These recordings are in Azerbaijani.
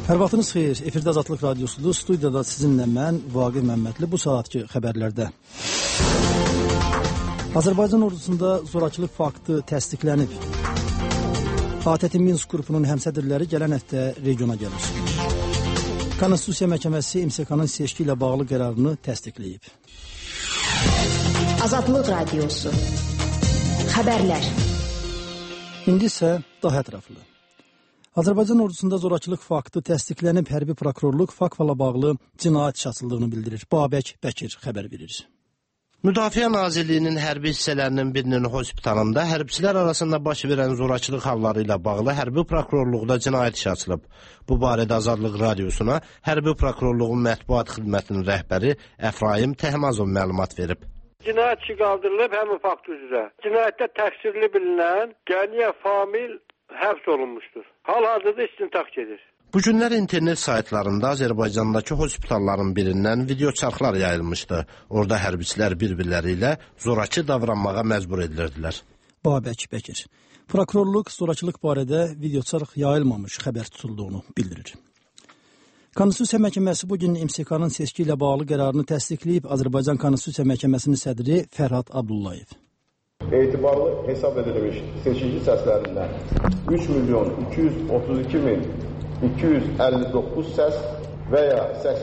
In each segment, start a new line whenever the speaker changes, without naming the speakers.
Hər vaxtınız xeyir. Efirdə Azadlıq Radiosudur. Studiyada sizinlə mən, Vaqif Məmmədli. Bu saatki xəbərlərdə. Azərbaycan ordusunda zorakılıq faktı təsdiqlənib. ATƏT Minsk qrupunun həmsədrləri gələn həftə regiona gəlir. Konstitusiya Məhkəməsi MSK-nın seçki ilə bağlı qərarını təsdiqləyib.
Azadlıq Radiosu. Xəbərlər.
İndi isə daha ətraflı. Azərbaycan ordusunda zorakılıq faktı təsdiqlənib, hərbi prokurorluq faktla bağlı cinayət işi açıldığını bildirir. Babək Bəkir xəbər verir.
Müdafiə Nazirliyinin hərbi hissələrinin birinin hospitalında hərbçilər arasında baş verən zorakılıq halları ilə bağlı hərbi prokurorluqda cinayət işi açılıb. Bu barədə Azadlıq Radiosuna hərbi prokurorluğun mətbuat xidmətinin rəhbəri Əfraim Təhmazov məlumat verib.
Cinayət işi qaldırılıb həmin fakt üzrə. Cinayətdə təqsirli bilinən Gəniyə Famil həbs olunmuşdur. Hal-hazırda istintaq gedir.
Bu günlər internet saytlarında Azərbaycandakı hospitalların birindən video çarxlar yayılmışdı. Orada hərbiçilər bir-birləri ilə zorakı davranmağa məcbur edilirdilər.
Babək Bəkir. Prokurorluq zorakılıq barədə video çarx yayılmamış xəbər tutulduğunu bildirir. Konstitusiya Məhkəməsi bugün MSK-nın seçki ilə bağlı qərarını təsdiqləyib. Azərbaycan Konstitusiya Məhkəməsinin sədri Fərhad Abdullayev.
Etibarlı hesab edilmiş seçici səslərindən 3.232.259 səs və ya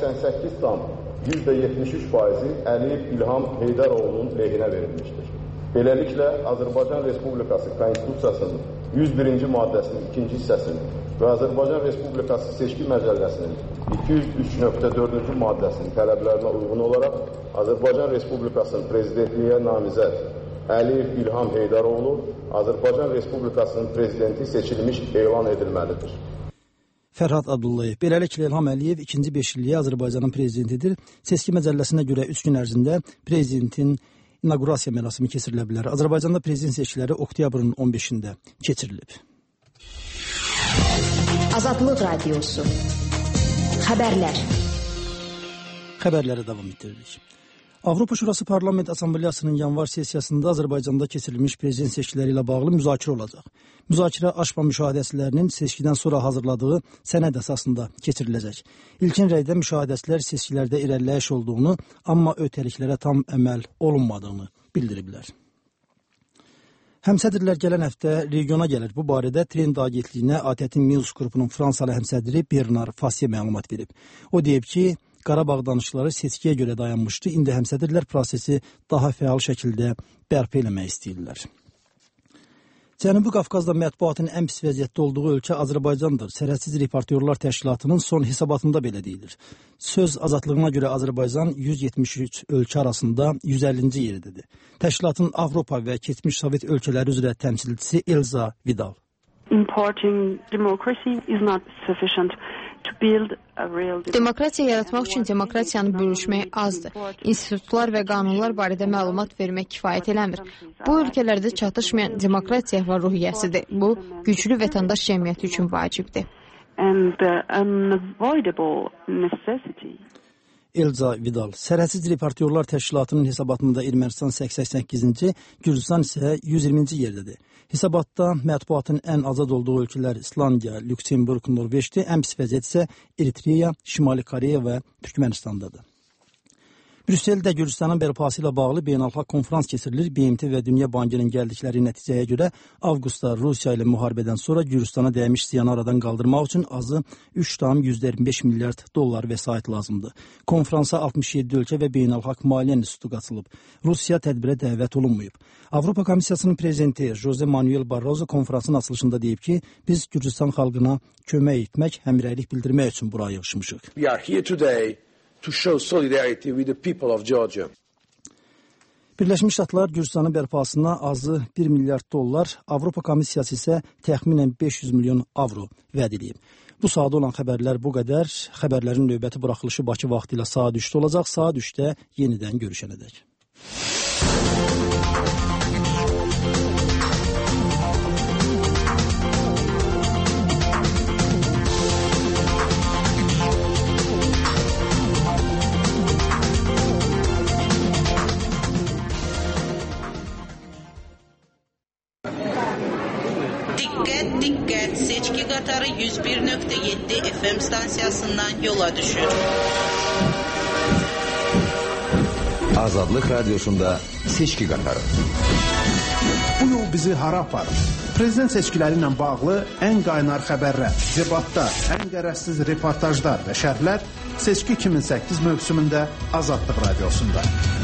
88,73%-i Əliyev İlham Heydaroğlu'nun lehinə verilmişdir. Beləliklə, Azərbaycan Respublikası Konstitusiyasının 101-ci maddəsinin 2-ci hissəsinin və Azərbaycan Respublikası Seçki Məcəlləsinin 203.4-cü maddəsinin tələblərinə uyğun olaraq Azərbaycan Respublikasının prezidentliyə namizəd Əliyev İlham Heydaroğlu Azərbaycan Respublikasının prezidenti seçilmiş elan edilməlidir.
Fərhad Abdullayev. Beləliklə İlham Əliyev ikinci beşilliyə Azərbaycanın prezidentidir. Seçki məcəlləsinə görə 3 gün ərzində prezidentin inaugurasiya mərasimi keçirilə bilər. Azərbaycanda prezident seçkiləri oktyabrın 15-də keçirilib.
Azadlıq Radiosu. Xəbərlər.
Xəbərləri davam etdiririk. Avropa Şurası Parlament Assambleyasının yanvar sessiyasında Azərbaycanda keçirilmiş prezident seçkiləri ilə bağlı müzakirə olacaq. Müzakirə Aşpa müşahidəçilərinin seçkidən sonra hazırladığı sənəd əsasında keçiriləcək. İlkin rəydə müşahidəçilər seçkilərdə irəliləyiş olduğunu, amma ötəliklərə tam əməl olunmadığını bildiriblər. Həmsədrlər gələn həftə regiona gəlir. Bu barədə Trend agentliyinə ATƏT Minsk qrupunun Fransalı həmsədri Bernard Fassier məlumat verib. O deyib ki, Qarabağ danışıqları seçkiyə görə dayanmışdı. İndi həmsədrlər prosesi daha fəal şəkildə bərpa eləmək istəyirlər. Cənubi Qafqazda mətbuatın ən pis vəziyyətdə olduğu ölkə Azərbaycandır. Sərhədsiz Reportyorlar Təşkilatının son hesabatında belə deyilir. Söz azadlığına görə Azərbaycan 173 ölkə arasında 150-ci yerdədir. Təşkilatın Avropa və keçmiş Sovet ölkələri üzrə təmsilçisi Elza Vidal.
Importing democracy is not sufficient.
Demokratiya yaratmaq üçün demokratiyanı bölüşmək azdır. İnstitutlar və qanunlar barədə məlumat vermək kifayət eləmir. Bu ölkələrdə çatışmayan demokratiya və ruhiyyəsidir. Bu, güclü vətəndaş cəmiyyəti üçün vacibdir.
Elza Vidal. Sərhədsiz Reportyorlar Təşkilatının hesabatında Ermənistan 88-ci, Gürcistan isə 120-ci yerdədir. Hesabatda mətbuatın ən azad olduğu ölkələr İslandiya, Lüksemburg, Norveçdir. Ən pis vəziyyət isə Eritreya, Şimali Koreya və Türkmenistandadır. Brüsseldə Gürcistanın bərpası ilə bağlı beynəlxalq konferans keçirilir. BMT və Dünya Bankının gəldikləri nəticəyə görə avqustda Rusiya ilə müharibədən sonra Gürcistana dəymiş ziyanı aradan qaldırmaq üçün azı 3,25 milyard dollar vəsait lazımdır. Konferansa 67 ölkə və beynəlxalq maliyyə institutu qatılıb. Rusiya tədbirə dəvət olunmayıb. Avropa Komissiyasının prezidenti Jose Manuel Barroso konferansın açılışında deyib ki, biz Gürcistan xalqına kömək etmək, həmrəylik bildirmək üçün bura yığışmışıq.
We are here today to show solidarity with the people of Georgia.
Birləşmiş Ştatlar Gürcistanın bərpasına azı 1 milyard dollar, Avropa Komissiyası isə təxminən 500 milyon avro vəd edib. Bu saata olan xəbərlər bu qədər. Xəbərlərin növbəti buraxılışı Bakı vaxtı ilə saat 3-də olacaq. Saat 3-də yenidən görüşənədək.
Diqqət, diqqət, seçki qatarı 101.7 FM stansiyasından yola düşür.
Azadlıq Radiosunda seçki qatarı.
Bu yol bizi hara aparır? Prezident seçkiləri ilə bağlı ən qaynar xəbərlər, debatlar, ən qərəzsiz reportajlar və şərhlər Seçki 2008 mövsümündə Azadlıq Radiosunda.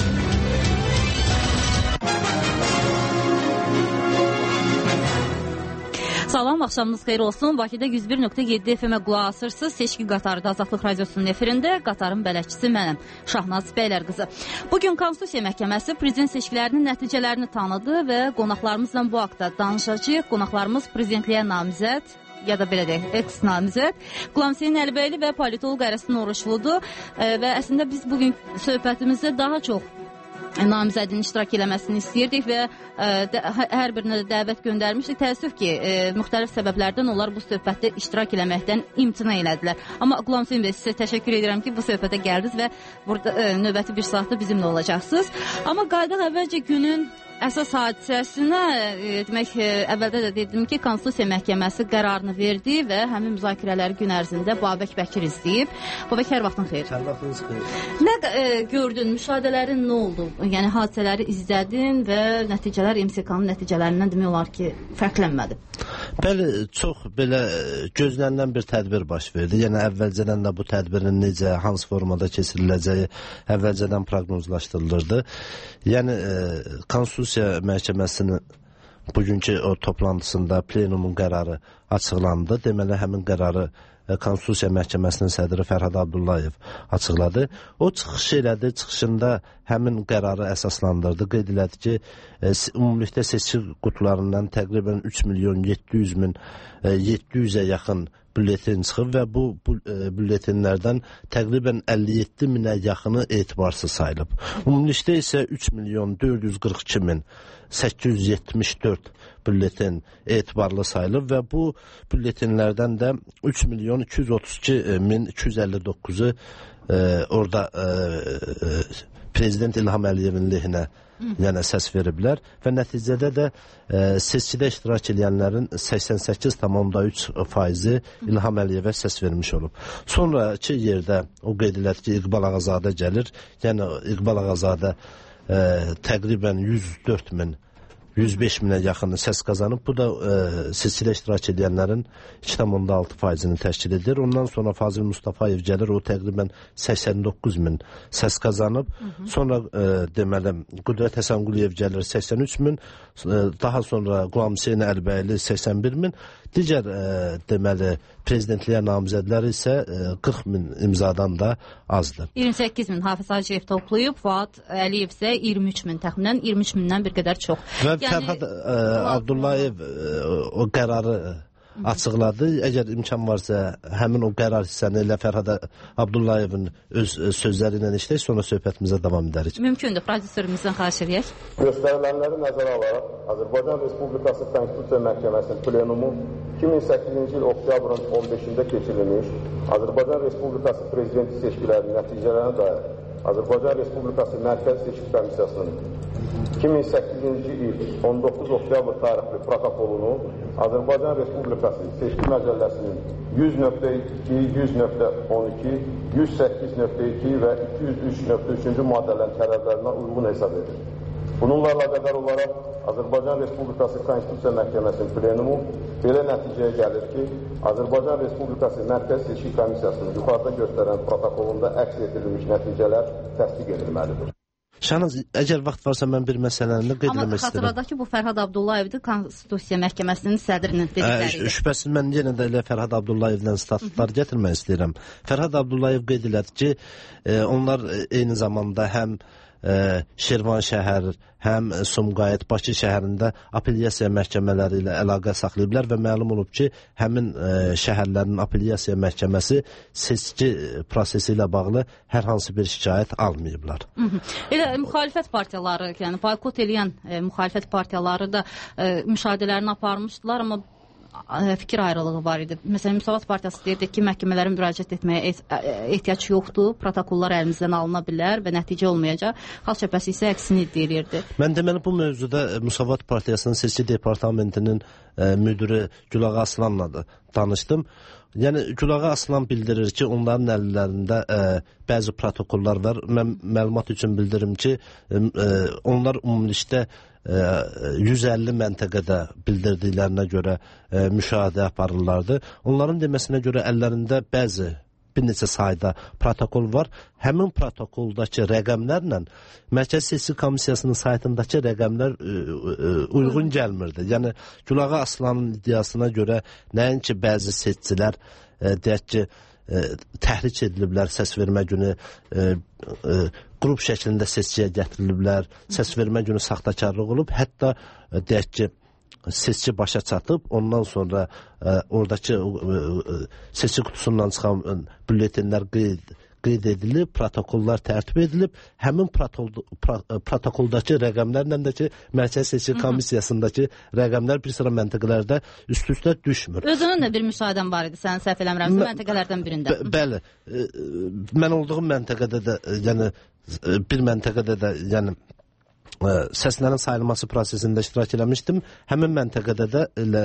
Salam, axşamınız xeyir olsun. Bakıda 101.7 FM-ə qulaq asırsınız. Seçki qatarı da Azadlıq Radiosunun efirində. Qatarın bələdçisi mənəm, Şahnaz Bəylər qızı. Bugün Konstitusiya Məhkəməsi prezident seçkilərinin nəticələrini tanıdı və qonaqlarımızla bu haqda danışacağıq. Qonaqlarımız prezidentliyə namizəd, ya da belə deyək, eks-namizəd Qulam Hüseyn Əlibəyli və politoloq Ərəstin Oruçludur. Və əslində biz bugün söhbətimizdə daha çox namizədin iştirak eləməsini istəyirdik və hər birinə də dəvət göndərmişdik. Təəssüf ki, müxtəlif səbəblərdən onlar bu söhbətdə iştirak eləməkdən imtina elədilər. Amma Qulam Hüseyn bəy, sizə təşəkkür edirəm ki, bu söhbətə gəldiniz və burada növbəti bir saatda bizimlə olacaqsınız. Amma qaydaq əvvəlcə günün əsas hadisəsinə, demək, əvvəldə də dedim ki, Konstitusiya Məhkəməsi qərarını verdi və həmin müzakirələri gün ərzində Babək Bəkir izləyib. Babək, hər vaxtın xeyir.
Hər vaxtınız xeyir.
Nə gördün, müşahidələrin nə oldu? Yəni, hadisələri izlədin və nəticələr MSK-nın nəticələrindən demək olar ki, fərqlənmədi.
Bəli, çox belə gözlənilən bir tədbir baş verdi. Yəni, əvvəlcədən də bu tədbirin necə, hansı formada keçiriləcəyi əvvəlcədən proqnozlaşdırılırdı. Yəni, Konstitusiya Məhkəməsinin bugünkü o toplantısında plenumun qərarı açıqlandı. Deməli, həmin qərarı Konstitusiya Məhkəməsinin sədri Fərhad Abdullayev açıqladı. O çıxış elədi, çıxışında həmin qərarı əsaslandırdı. Qeyd elədi ki, ümumilikdə seçki qutularından təqribən 3.700.000-ə yaxın bülletin çıxıb və bu bülletinlərdən təqribən 57.000-ə yaxını etibarsız sayılıb. Ümumilikdə isə 3.442.874 bülletin etibarlı sayılıb və bu bülletinlərdən də 3.232.259-u orada Prezident İlham Əliyevin lehinə yəni səs veriblər və nəticədə də seçkidə iştirak edənlərin 88,3% İlham Əliyevə səs vermiş olub. Sonraki yerdə o qeyd elədi ki, İqbal Ağazadə gəlir. Yəni İqbal Ağazadə təqribən 105.000-ə yaxın səs qazanıb. Bu da seçkidə iştirak edənlərin 2,6%-ni təşkil edir. Ondan sonra Fazil Mustafayev gəlir, o təqribən 89.000 səs qazanıb. Sonra deməli Qüdrət Həsənquliyev gəlir 83.000, daha sonra Qulam Hüseyn Əlibəyli 81.000. Digər deməli prezidentliyə namizədləri isə 40.000 imzadan da azdır.
28.000 Hafiz Hacıyev toplayıb, Fuad Əliyev isə 23.000, təxminən 23.000-dən bir qədər çox.
Və Fərhad Abdullayev o qərarı açıqladı. Əgər imkan varsa, həmin o qərar hissəni elə Fərhad Abdullayevin öz sözləri ilə işləyək, sonra söhbətimizə davam edərik.
Mümkündür, prodüserimizdən xahiş edək.
Göstərilənləri nəzərə alaraq, Azərbaycan Respublikası Konstitusiya Məhkəməsinin plenumu 2008-ci il oktyabrın 15-də keçirilmiş Azərbaycan Respublikası Prezidenti seçkilərinin nəticələrinə dair Azərbaycan Respublikası Mərkəzi Seçki Komissiyasının 2008-ci il 19 oktyabr tarixli protokolunu Azərbaycan Respublikası Seçki Məcəlləsinin 100.2, 100.12, 108.2 və 203.3-cü maddələrin tələblərinə uyğun hesab edir. Bununla əlaqədar olaraq Azərbaycan Respublikası Konstitusiya Məhkəməsinin plenumu belə nəticəyə gəlir ki, Azərbaycan Respublikası Mərkəzi Seçki Komissiyasının yuxarıda göstərən protokolunda əks etdirilmiş nəticələr təsdiq edilməlidir.
Şahnaz, əgər vaxt varsa mən bir məsələni qeyd etmək istəyirəm.
Amma xatırladaq ki, bu Fərhad Abdullayevdir, Konstitusiya Məhkəməsinin sədrinin dedikləridir.
Şübhəsiz, mən yenə də elə Fərhad Abdullayevdən statutlar gətirmək istəyirəm. Fərhad Abdullayev qeyd elədi ki, onlar eyni zamanda həm Şirvanşəhər, həm Sumqayıt, Bakı şəhərində apellyasiya məhkəmələri ilə əlaqə saxlayıblar və məlum olub ki, həmin şəhərlərin apellyasiya məhkəməsi seçki prosesi ilə bağlı hər hansı bir şikayət almayıblar.
Elə müxalifət partiyaları, yəni boykot eləyən müxalifət partiyaları da müşahidələrini aparmışdılar, amma fikir ayrılığı var idi. Məsələn, Müsavat Partiyası deyirdi ki, məhkəmələrin müraciət etməyə ehtiyac yoxdur, protokollar əlimizdən alına bilər və nəticə olmayacaq. Xalq Cəbhəsi isə əksini deyirdi.
Mən deməli bu mövzuda Müsavat Partiyasının seçki departamentinin müdiri Gülağa Aslanla da danışdım. Yəni Gülağa Aslan bildirir ki, onların əllərində bəzi protokollar var. Mən məlumat üçün bildirim ki, onlar ümumilikdə 150 məntəqədə bildirdiklərinə görə müşahidə aparırlardı. Onların deməsinə görə əllərində bəzi bir neçə sayda protokol var. Həmin protokoldakı rəqəmlərlə Mərkəzi Seçki Komissiyasının saytındakı rəqəmlər uyğun gəlmirdi. Yəni Gülağa Aslanın iddiasına görə nəinki bəzi seçicilər deyək ki, təhrik ediliblər, səs vermə günü qrup şəklində seçkiyə gətiriliblər, səs vermə günü saxtakarlıq olub, hətta deyək ki, seçki başa çatıb, ondan sonra oradakı seçki qutusundan çıxan bülletenlər qeyd edilib, protokollar tərtib edilib, həmin protokoldakı rəqəmlərlə də ki, Mərkəzi Seçki Komissiyasındakı rəqəmlər bir sıra məntəqələrdə üst-üstə düşmür.
Özünün də bir müsaadən var idi, sənin səhv eləmirəmsə, məntəqələrdən birində.
Bəli, mən olduğum məntəqədə də, yəni bir məntəqədə də, yəni səslərin sayılması prosesində iştirak eləmişdim. Həmin məntəqədə də elə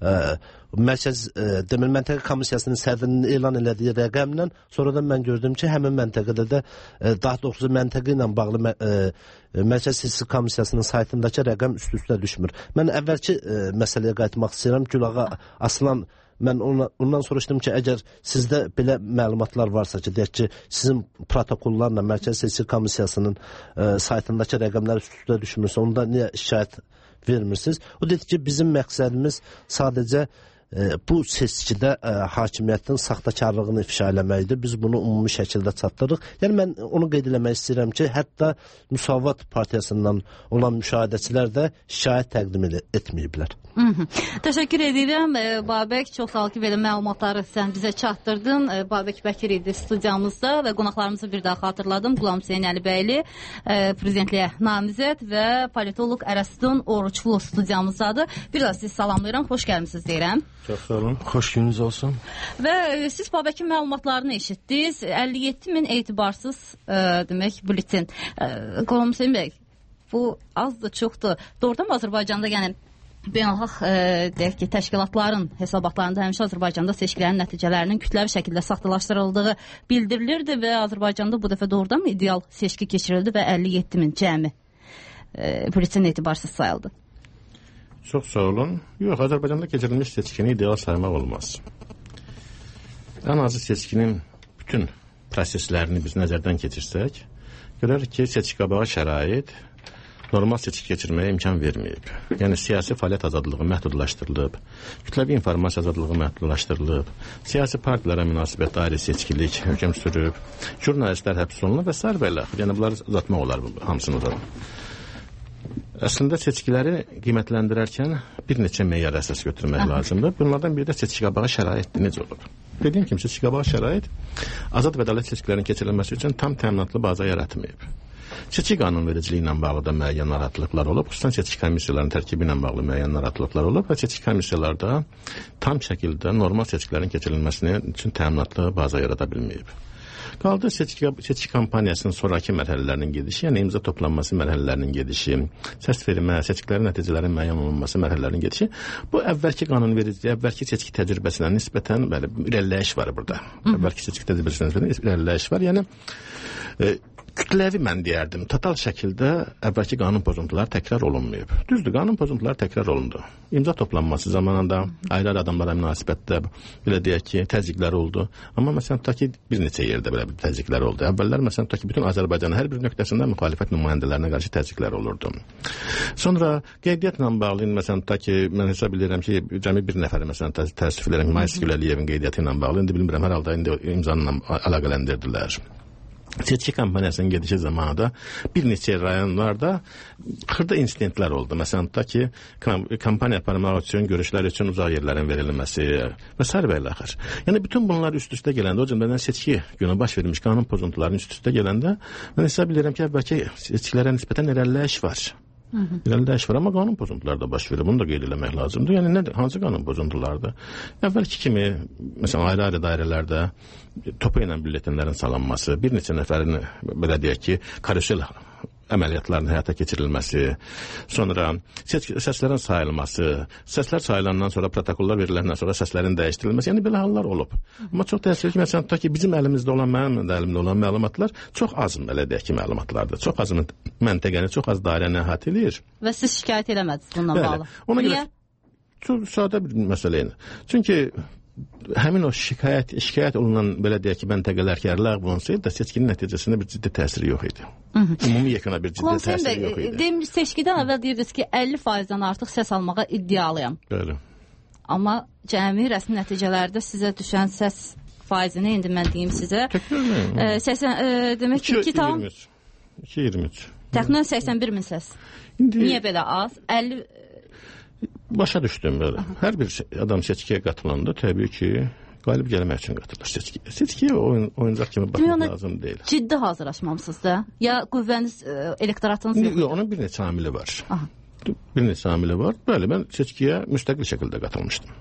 məntəqə komissiyasının sədrinin elan elədiyi rəqəmlə sonradan mən gördüm ki, həmin məntəqədə də daha doğrusu məntəqə ilə bağlı Mərkəzi Seçki Komissiyasının saytındakı rəqəm üst-üstə düşmür. Mən əvvəlki məsələyə qayıtmaq istəyirəm. Gülağa Aslan, mən ondan soruşdum ki, əgər sizdə belə məlumatlar varsa ki, deyək ki, sizin protokollarla Mərkəzi Seçki Komissiyasının saytındakı rəqəmlər üst-üstə düşmürsə, onda niyə şikayət vermirsiniz? O dedi ki, bizim məqsədimiz sadəcə bu seçkidə hakimiyyətin saxtakarlığını ifşa eləməkdir. Biz bunu ümumi şəkildə çatdırırıq. Yəni mən onu qeyd eləmək istəyirəm ki, hətta Müsavat Partiyasından olan müşahidəçilər də şikayət təqdim etməyiblər.
Təşəkkür edirəm Babək, çox sağ ol ki, belə məlumatları sən bizə çatdırdın. Babək Bəkir idi studiyamızda və qonaqlarımızı bir daha xatırladım. Qulam Hüseyn Əlibəyli, prezidentliyə namizəd və politoloq Ərəstun Oruçlu studiyamızdadır. Bir daha sizi salamlayıram, xoş gəlmisiniz deyirəm.
Çox sağ olun, xoş gününüz olsun.
Və siz Babəkin məlumatlarını eşitdiniz. 57 min etibarsız demək bülletin. Qulam Hüseyn bəy, bu azdır, çoxdur. Doğrudan Azərbaycanda yəni beynəlxalq deyək ki, təşkilatların hesabatlarında həmişə Azərbaycanda seçkilərin nəticələrinin kütləvi şəkildə saxtalaşdırıldığı bildirilirdi və Azərbaycanda bu dəfə doğrudan ideal seçki keçirildi və 57 min cəmi bülletin etibarsız sayıldı.
Çox sağ olun. Yox, Azərbaycanda keçirilmiş seçkini ideal saymaq olmaz. Ən azı seçkinin bütün proseslərini biz nəzərdən keçirsək, görərik ki, seçki qabağı şərait normal seçki keçirməyə imkan verməyib. Yəni siyasi fəaliyyət azadlığı məhdudlaşdırılıb, kütləvi informasiya azadlığı məhdudlaşdırılıb, siyasi partilərə münasibət dairə seçkilik hökm sürüb, jurnalistlər həbs olunub və s. və ilə. Yəni bunları uzatmaq olar hamısını da. Əslində seçkiləri qiymətləndirərkən bir neçə meyar əsas götürmək lazımdır. Bunlardan biri də seçki qabağı şəraitdir. Necə olur? Dediyim kimi seçki qabağı şərait azad və ədalət seçkilərin keçirilməsi üçün tam təminatlı baza yaratmayıb. Seçki qanunvericiliyi ilə bağlı da müəyyən narahatlıqlar olub, xüsusən seçki komissiyalarının tərkibi ilə bağlı müəyyən narahatlıqlar olub və seçki komissiyalarda tam şəkildə normal seçkilərin keçirilməsi üçün təminatlı baza yarada bilməyib. Qaldı seçki kampaniyasının sonraki mərhələlərinin gedişi, yəni imza toplanması mərhələlərinin gedişi, səs vermə, seçkilərin nəticələrin müəyyən olunması mərhələlərinin gedişi. Bu əvvəlki qanunvericiliyi, əvvəlki seçki təcrübəsinə nisbətən bəli, irəliləyiş var burada. Əvvəlki seçki təcrübəsinə nisbətən irəliləyiş var. Yəni kütləvi mən deyərdim, total şəkildə əvvəlki qanun pozuntuları təkrar olunmayıb. Düzdür, qanun pozuntuları təkrar olundu. İmza toplanması zamanında ayrı adamlara münasibətdə belə deyək ki, təzyiqlər oldu. Amma məsələn tutaq ki, bir neçə yerdə belə bir təzyiqlər oldu. Əvvəllər məsələn tutaq ki, bütün Azərbaycanın hər bir nöqtəsində müxalifət nümayəndələrinə qarşı təzyiqlər olurdu. Sonra qeydiyyatla bağlı məsələn tutaq ki, mən hesab edirəm ki, cəmi bir nəfər məsələn təəssüf edirəm Mayıs Güləliyevin qeydiyyatı ilə bağlı, indi bilmirəm, hər halda indi imzanla əlaqələndirdilər. Seçki kampaniyasının gedişi zamanında bir neçə rayonlarda xırda insidentlər oldu. Məsələn, tutaq ki, kampaniya aparmaq üçün, görüşlər üçün uzaq yerlərin verilməsi və s. və ilə axır. Yəni, bütün bunlar üst-üstə gələndə, o cümlədən seçki günü baş vermiş qanun pozuntularının üst-üstə gələndə, mən hesab edirəm ki, əvvəlki seçkilərə nisbətən irəliləyiş var. İrəliləyiş var, amma qanun pozuntuları da baş verir. Bunu da qeyd eləmək lazımdır. Yəni hansı qanun pozuntulardır? Əvvəlki kimi, məsələn, ayrı-ayrı dairələrdə topu ilə bülletenlərin salanması, bir neçə nəfərin, belə deyək ki, karusel əməliyyatların həyata keçirilməsi, sonra səslərin sayılması, səslər sayılandan sonra, protokollar veriləndən sonra səslərin dəyişdirilməsi, yəni belə hallar olub. Amma çox təəssüf ki, məsələn, ta ki bizim əlimizdə olan, mənim də əlimdə olan məlumatlar çox az, belə deyək ki, məlumatlardır. Çox az məntəqəni, çox az dairəni əhatə edir.
Və siz şikayət eləmədiniz bununla bağlı.
Ona görə çox sadə bir məsələ ilə. Çünki həmin o şikayət olunan, belə deyək ki, məntəqələr ki, ləğv olunsaydı da seçkinin nəticəsində bir ciddi təsiri yox idi. Ümumi yekuna bir ciddi təsiri yox idi.
Seçkidən əvvəl deyirdiniz ki, 50%-dən artıq səs almağa iddialıyam.
Bəli.
Amma cəmi rəsmi nəticələrdə sizə düşən səs faizini indi mən deyim sizə. Demək ki,
2,23.
Təxminən 81 min səs. Niyə belə az? 50
Başa düşdüm belə. Hər bir adam seçkiyə qatılanda təbii ki, qalib gəlmək üçün qatılır seçkiyə. Seçkiyə oyuncaq kimi baxmaq lazım deyil.
Ciddi hazırlaşmamısınız da? Ya qüvvəniz, elektoratınız yox?
Onun bir neçə amili var. Bir neçə amili var. Bəli, mən seçkiyə müstəqil şəkildə qatılmışdım.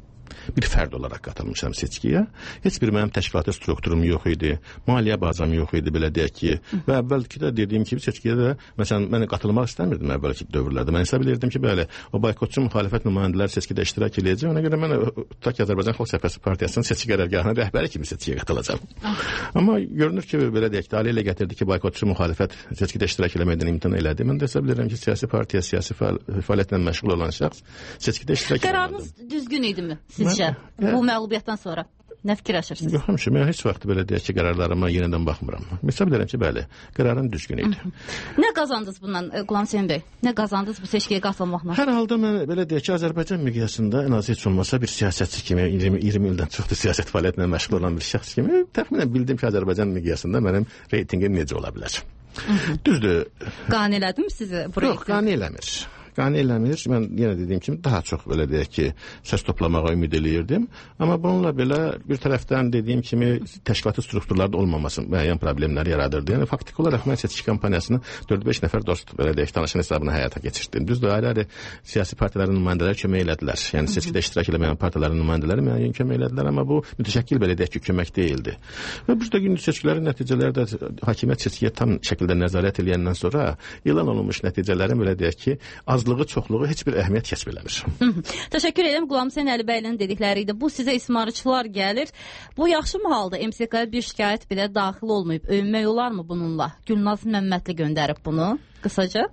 Bir fərd olaraq qatılmışam seçkiyə. Heç bir mənim təşkilati strukturum yox idi, maliyyə bazam yox idi, belə deyək ki. Və əvvəlki də dediyim kimi seçkiyə də, məsələn, mən qatılmaq istəmirdim əvvəlki dövrlərdə. Mən hesab edirdim ki, bəli, o boykotçu müxalifət nümayəndələri seçkidə iştirak edəcək. Ona görə mən tutaq Azərbaycan Xalq Cəbhəsi Partiyasının seçki qərargahının rəhbəri kimi seçkiyə qatılacağam. Amma görünür ki, belə deyək ki, ali ilə gətirdi ki, boykotçu müxalifət seçkidə iştirak etməkdən imtina elədi. Mən də hesab edirəm ki, siyasi partiya, siyasi fəaliyyətlə məşğul olan şəxs seçkidə iştirak etməlidir.
Qərarınız düzgün idimi sizcə? Bu məlumiyyətdən sonra nə fikirləşirsiniz?
Yox, həmişə mən heç vaxt belə deyək ki, qərarlarıma yenidən baxmıram. Hesab edirəm ki, bəli, qərarım düzgün idi.
Nə qazandınız bundan, Qulam Hüseyn bəy? Nə qazandınız bu seçkiyə qatılmaqla?
Hər halda mən belə deyək ki, Azərbaycan miqyasında ən az heç olmasa bir siyasətçi kimi, 20 ildən çoxdur siyasət fəaliyyətinə məşğul olan bir şəxs kimi təxminən bildim ki, Azərbaycan miqyasında mənim reytingim necə ola bilər. Düzdür.
Qane elədim sizi bu reyting?
Yox, qane eləmir. Qane eləmir. Mən yenə dediyim kimi daha çox belə deyək ki, səs toplamağa ümid eləyirdim. Amma bununla belə bir tərəfdən dediyim kimi təşkilati strukturlarda olmaması müəyyən problemlər yaradırdı. Yəni faktiki olaraq mən seçki kampaniyasını 4-5 nəfər dost belə deyək tanışın hesabına həyata keçirdim. Düzdür, ayrı-ayrı siyasi partilərin nümayəndələri kömək elədilər. Yəni seçkidə iştirak etməyən partilərin nümayəndələri müəyyən kömək elədilər, amma bu mütəşəkkil belə deyək ki, kömək deyildi. Və bu da gün seçkilərin nəticələri də hakimiyyət seçkiyə tam şəkildə nəzarət edəndən sonra elan olunmuş nəticələrin belə deyək ki, azlığı, çoxluğu heç bir əhəmiyyət kəsb eləmir.
Təşəkkür edirəm. Qulam Hüseyn Əlibəyli'nin dedikləri idi. Bu sizə ismarıçılar gəlir. Bu yaxşı mı halda? MSK-ya bir şikayət belə daxil olmayıb. Övünmək olar mı bununla? Gülnaz Məmmədli göndərib bunu. Qısaca.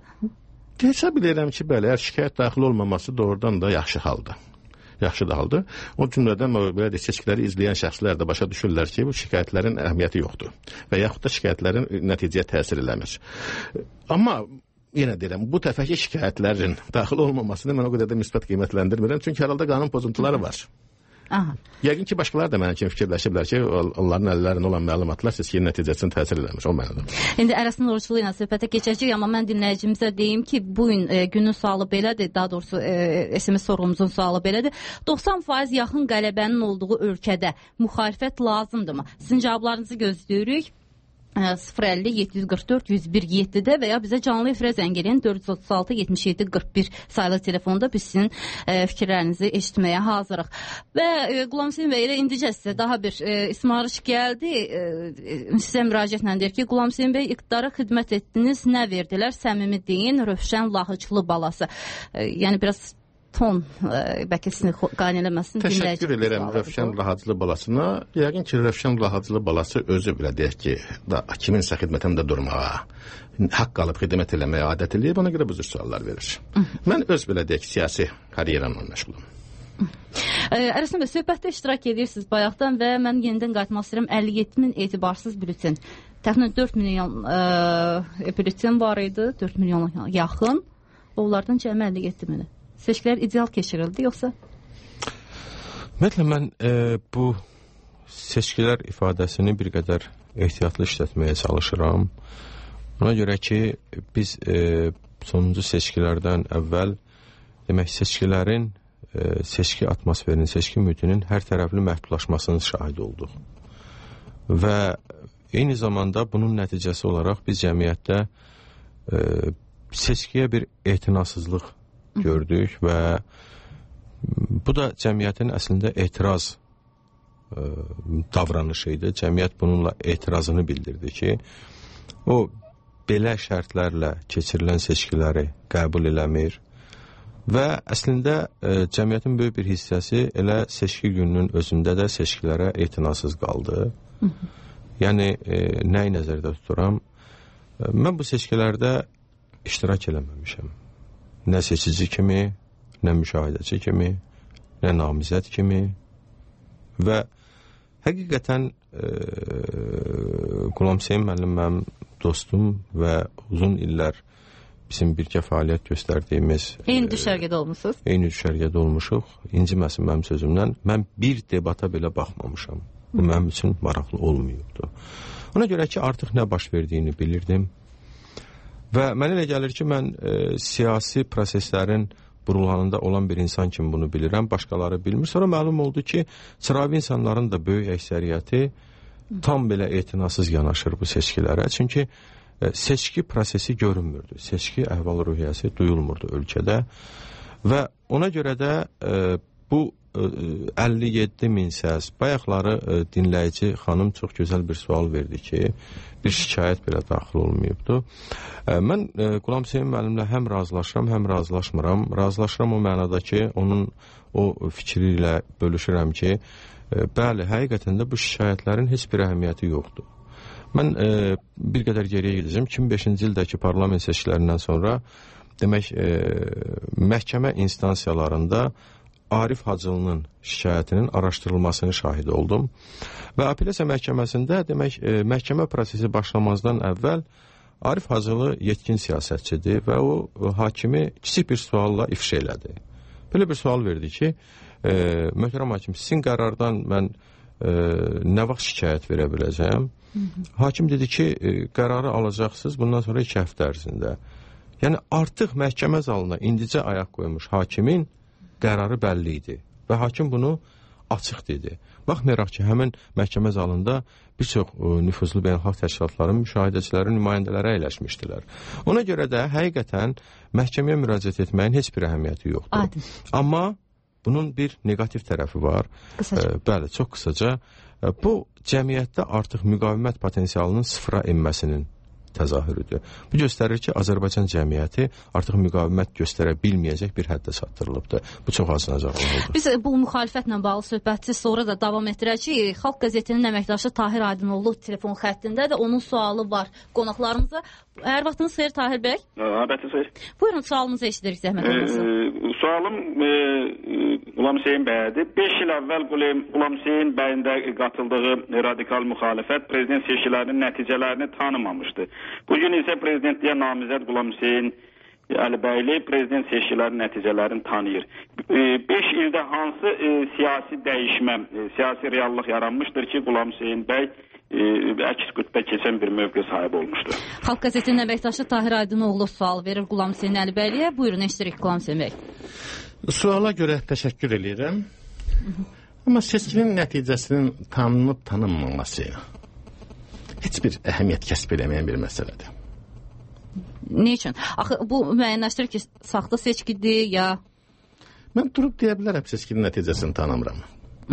Hesab edirəm ki, bəli, əgər şikayət daxil olmaması doğrudan da yaxşı haldır. Yaxşı da haldır. O cümlədən belə deyək, seçkiləri izləyən şəxslər də başa düşürlər ki, bu şikayətlərin əhəmiyyəti yoxdur və yaxud da şikayətlərin nəticəyə təsir eləmir. Amma yenə deyirəm, bu təfəkkür şikayətlərin daxil olmamasını mən o qədər də müsbət qiymətləndirmirəm, çünki hər halda qanun pozuntuları var.
Aha.
Yəqin ki, başqaları da mənim kimi fikirləşiblər ki, onların əllərində olan məlumatlar seçkinin nəticəsini təsir eləmir. O mənada.
İndi Ərəstin Oruçlu ilə söhbətə keçəcəyik, amma mən dinləyicimizə deyim ki, bu gün günün sualı belədir, daha doğrusu SMS sorğumuzun sualı belədir. 90% yaxın qələbənin olduğu ölkədə müxalifət lazımdırmı? Sizin cavablarınızı gözləyirik. 050-744-101-7-də və ya bizə canlı efirə zəng edin 436-77-41 sayılı telefonda biz sizin fikirlərinizi eşitməyə hazırıq. Və Qulam Hüseyn bəy, elə indicə sizə daha bir ismarış gəldi. Sizə müraciətlə deyir ki, Qulam Hüseyn bəy, iqtidara xidmət etdiniz, nə verdilər? Səmimi deyin, Rövşən Lahıclı balası. Yəni biraz ton bəlkə sizin qane eləməsin.
Təşəkkür edirəm Rövşən Lahıclı balasına. Yəqin ki, Rövşən Lahıclı balası özü belə deyək ki, kiminsə xidmətində durmağa, haqq alıb xidmət eləməyə adət eləyib, ona görə bu cür suallar verir. Mən öz belə deyək ki, siyasi karyeramla məşğulum.
Ərəstin bəy, söhbətdə iştirak edirsiniz bayaqdan və mən yenidən qayıtmaq istəyirəm. 57 min etibarsız bülletin. Təxminən 4 milyon bülletin var idi, 4 milyona yaxın. Onlardan cəmi 57 mini. Seçkilər ideal keçirildi, yoxsa?
Ümumiyyətlə, mən bu seçkilər ifadəsini bir qədər ehtiyatlı işlətməyə çalışıram. Ona görə ki, biz sonuncu seçkilərdən əvvəl demək, seçkilərin, seçki atmosferinin, seçki mühitinin hər tərəfli məhdudlaşmasının şahidi olduq. Və eyni zamanda bunun nəticəsi olaraq biz cəmiyyətdə seçkiyə bir etinasızlıq gördük və bu da cəmiyyətin əslində etiraz davranışı idi. Cəmiyyət bununla etirazını bildirdi ki, o belə şərtlərlə keçirilən seçkiləri qəbul eləmir və əslində cəmiyyətin böyük bir hissəsi elə seçki gününün özündə də seçkilərə etinasız qaldı. Yəni, nəyi nəzərdə tuturam? Mən bu seçkilərdə iştirak eləməmişəm. Nə seçici kimi, nə müşahidəçi kimi, nə namizəd kimi və həqiqətən Qulamseyn müəllim mənim dostum və uzun illər bizim birgə fəaliyyət göstərdiyimiz...
Eyni düşərgədə olmuşsunuz?
Eyni düşərgədə olmuşuq. İnciməsin mənim sözümdən. Mən bir debata belə baxmamışam. Bu mənim üçün maraqlı olmayıbdı. Ona görə ki, artıq nə baş verdiyini bilirdim. Və mənə elə gəlir ki, mən siyasi proseslərin burulğanında olan bir insan kimi bunu bilirəm, başqaları bilmir. Sonra məlum oldu ki, sıravi insanların da böyük əksəriyyəti tam belə etinasız yanaşır bu seçkilərə. Çünki seçki prosesi görünmürdü. Seçki əhval-ruhiyyəsi duyulmurdu ölkədə. Və ona görə də bu 57 min səs, bayaqları dinləyici xanım çox gözəl bir sual verdi ki, bir şikayət belə daxil olmayıbdı. Mən Qulamseyn müəllimlə həm razılaşıram, həm razılaşmıram. Razılaşıram o mənada ki, onun o fikri ilə bölüşürəm ki, bəli, həqiqətən də bu şikayətlərin heç bir əhəmiyyəti yoxdur. Mən bir qədər geriyə gedəcəm. 2005-ci ildəki parlament seçkilərindən sonra demək, məhkəmə instansiyalarında Arif Hacılının şikayətinin araşdırılmasını şahid oldum. Və apellyasiya məhkəməsində demək, məhkəmə prosesi başlamazdan əvvəl Arif Hacılı yetkin siyasətçidir və o hakimi kiçik bir sualla ifşa elədi. Belə bir sual verdi ki, möhtərəm hakim, sizin qərardan mən nə vaxt şikayət verə biləcəyəm? Hakim dedi ki, qərarı alacaqsınız bundan sonra 2 həftə ərzində. Yəni artıq məhkəmə zalına indicə ayaq qoymuş hakimin qərarı bəlli idi və hakim bunu açıq dedi. Baxmayaraq ki, həmin məhkəmə zalında bir çox nüfuzlu beynəlxalq təşkilatların müşahidəçiləri, nümayəndələri əyləşmişdilər. Ona görə də həqiqətən məhkəməyə müraciət etməyin heç bir əhəmiyyəti yoxdur.
Aydın.
Amma bunun bir negativ tərəfi var. Bəli, çox qısaca. Bu cəmiyyətdə artıq müqavimət potensialının sıfıra enməsinin təzahürüdür. Bu göstərir ki, Azərbaycan cəmiyyəti artıq müqavimət göstərə bilməyəcək bir həddə çatdırılıbdır. Bu çox acınacaq oldu.
Biz bu müxalifətlə bağlı söhbəti sonra da davam etdirəcəyik. Xalq qəzetinin əməkdaşı Tahir Aydınoğlu telefon xəttində də onun sualı var qonaqlarımıza. Hər vaxtınız xeyir Tahir bəy?
Əlbəttə xeyir.
Buyurun, sualınızı eşidirik zəhmət olmasın.
Sualım Qulamseyn bəyədir. 5 il əvvəl Qulamseyn bəyin də qatıldığı radikal müxalifət prezident seçkilərinin nəticələrini tanımamışdı. Bugün isə prezidentliyə namizəd Qulamseyn Əlibəyli prezident seçkilərinin nəticələrini tanıyır. 5 ildə hansı siyasi dəyişmə, siyasi reallıq yaranmışdır ki, Qulamseyn bəy əks qütbə keçən bir mövqe sahibi olmuşdur.
Xalq qəzetinin əməkdaşı Tahir Aydınoğlu sual verir Qulamseyn Əlibəyliyə. Buyurun, eşidirik Qulamseyn bəy.
Suala görə təşəkkür edirəm. Amma seçkinin nəticəsinin tanınıb tanınmaması heç bir əhəmiyyət kəsb eləməyən bir məsələdir.
Ne üçün? Axı bu müəyyənləşdirir ki, saxta seçkidir ya...
Mən durub deyə bilərəm seçkinin nəticəsini tanımıram.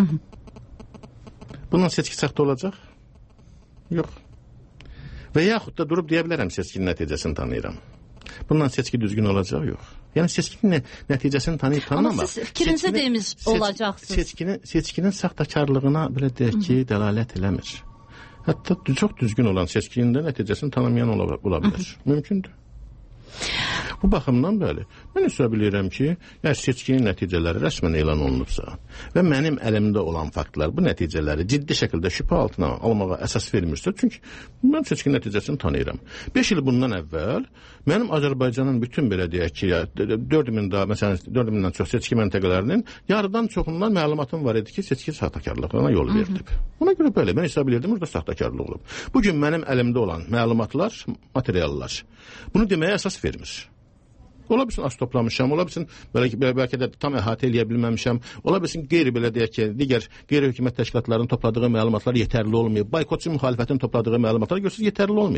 Bunun seçki saxta olacaq? Yox. Və yaxud da durub deyə bilərəm seçkinin nəticəsini tanıyıram. Bundan seçki düzgün olacaq? Yox. Yəni seçkinin nəticəsini tanıyıb tanımamaq.
Amma siz fikrinizə demiş olacaqsınız.
Seçkinin saxtakarlığına belə deyək ki, dəlalət eləmir. Hətta çox düzgün olan seçkinin də nəticəsini tanımayan ola bilər. Mümkündür. Bu baxımdan bəli, mən hesab edirəm ki, seçkinin nəticələri rəsmən elan olunubsa və mənim əlimdə olan faktlar bu nəticələri ciddi şəkildə şübhə altına almağa əsas vermirsə, çünki mən seçkinin nəticəsini tanıyıram. 5 il bundan əvvəl mənim Azərbaycanın bütün belə deyək ki, 4000-dən çox seçki məntəqələrinin yarıdan çoxundan məlumatım var idi ki, seçki saxtakarlığına yol verdi. Ona görə belə, mən hesab edirdim, orada saxtakarlıq olub. Bugün mənim əlimdə olan məlumatlar, materiallar bunu deməyə əsas vermir. Ola bilsin az toplamışam, ola bilsin bəlkə də tam əhatə eləyə bilməmişəm, ola bilsin belə deyək ki, digər qeyri-hökumət təşkilatlarının topladığı məlumatlar yetərli olmayıb, boykotçu müxalifətin topladığı məlumatlar görürsünüz yetərli olmayıb.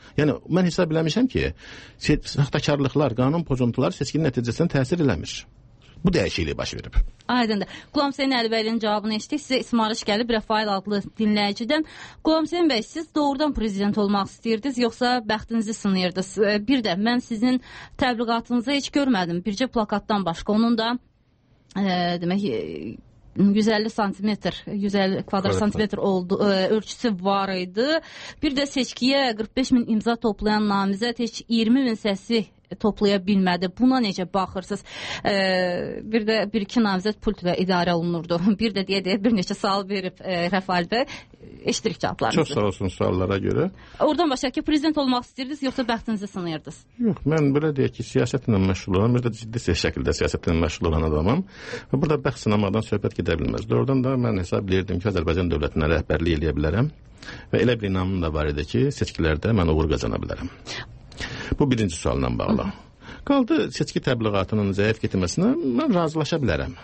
Yəni mən hesab eləmişəm ki, saxtakarlıqlar, qanun pozuntuları seçkinin nəticəsinə təsir eləmir. Bu dəyişiklik baş verib.
Aydındır. Qulam Hüseyn Əlibəyli'nin cavabını eşitdik. Sizə ismarış gəlib Rəfail adlı dinləyicidən. Qulam Hüseyn bəy, siz doğrudan prezident olmaq istəyirdiniz, yoxsa bəxtinizi sınıyırdınız? Bir də mən sizin təbliğatınızı heç görmədim. Bircə plakatdan başqa. Onun da demək 150 santimetr, 150 kvadrat santimetr ölçüsü var idi. Bir də seçkiyə 45 min imza toplayan namizəd heç 20 min səsi toplaya bilmədi. Buna necə baxırsınız? Bir də bir-iki namizəd pult ilə idarə olunurdu. Bir də deyə bir neçə sual verib Rəfail bəy. Eşitirik cavablarınızı.
Çox sağ olsun suallara görə.
Oradan başqa ki, prezident olmaq istəyirdiniz, yoxsa bəxtinizi sınıyırdınız?
Yox, mən belə deyək ki, siyasətlə məşğul olan, bir də ciddi şəkildə siyasətlə məşğul olan adamam. Burada bəxt sınamadan söhbət gedə bilməz. Doğrudan da mən hesab edirdim ki, Azərbaycan dövlətinə rəhbərlik eləyə bilərəm və elə bir inamım da var idi ki, seçkilərdə mən uğur qazana bilərəm. Bu birinci sualla bağlı. Qaldı seçki təbliğatının zəif getməsinə mən razılaşa bilərəm.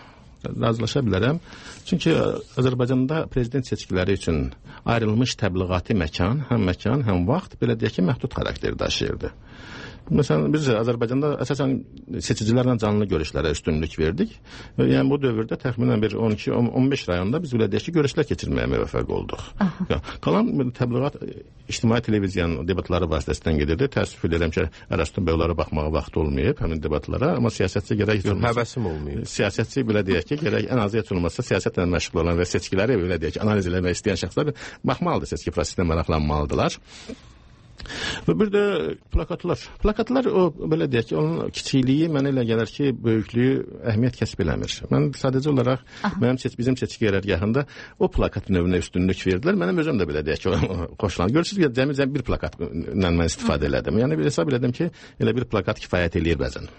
Çünki Azərbaycanda prezident seçkiləri üçün ayrılmış təbliğati məkan, həm vaxt, belə deyək ki, məhdud xarakter daşıyırdı. Məsələn, biz Azərbaycanda əsasən seçicilərlə canlı görüşlərə üstünlük verdik. Yəni, bu dövrdə təxminən bir 12-15 rayonda biz belə deyək ki, görüşlər keçirməyə müvəffəq olduq. Qalan təbliğat ictimai televiziyanın debatları vasitəsindən gedirdi. Təəssüf edirəm ki, Ərəstun bəy onlara baxmağa vaxt olmayıb həmin debatlara, amma siyasətçi gərək
həvəsim olmayıb.
Siyasətçi belə deyək ki, gərək ən azı heç olmasa siyasətlə məşğul olan və seçkiləri belə deyək ki, analiz eləmək istəyən şəxslər baxmalıdır, seçki prosesinə maraqlanmalıdırlar. Və bir də plakatlar o belə deyək ki, onun kiçikliyi mənə elə gəlir ki, böyüklüyü əhəmiyyət kəsb eləmir. Mən sadəcə olaraq bizim seçki qərargahında o plakat növünə üstünlük verdilər. Mənim özüm də belə deyək ki, xoşlanır. Görürsünüz ki, cəmi bir plakatla mən istifadə elədim. Yəni hesab elədim ki, elə bir plakat kifayət eləyir bəzən.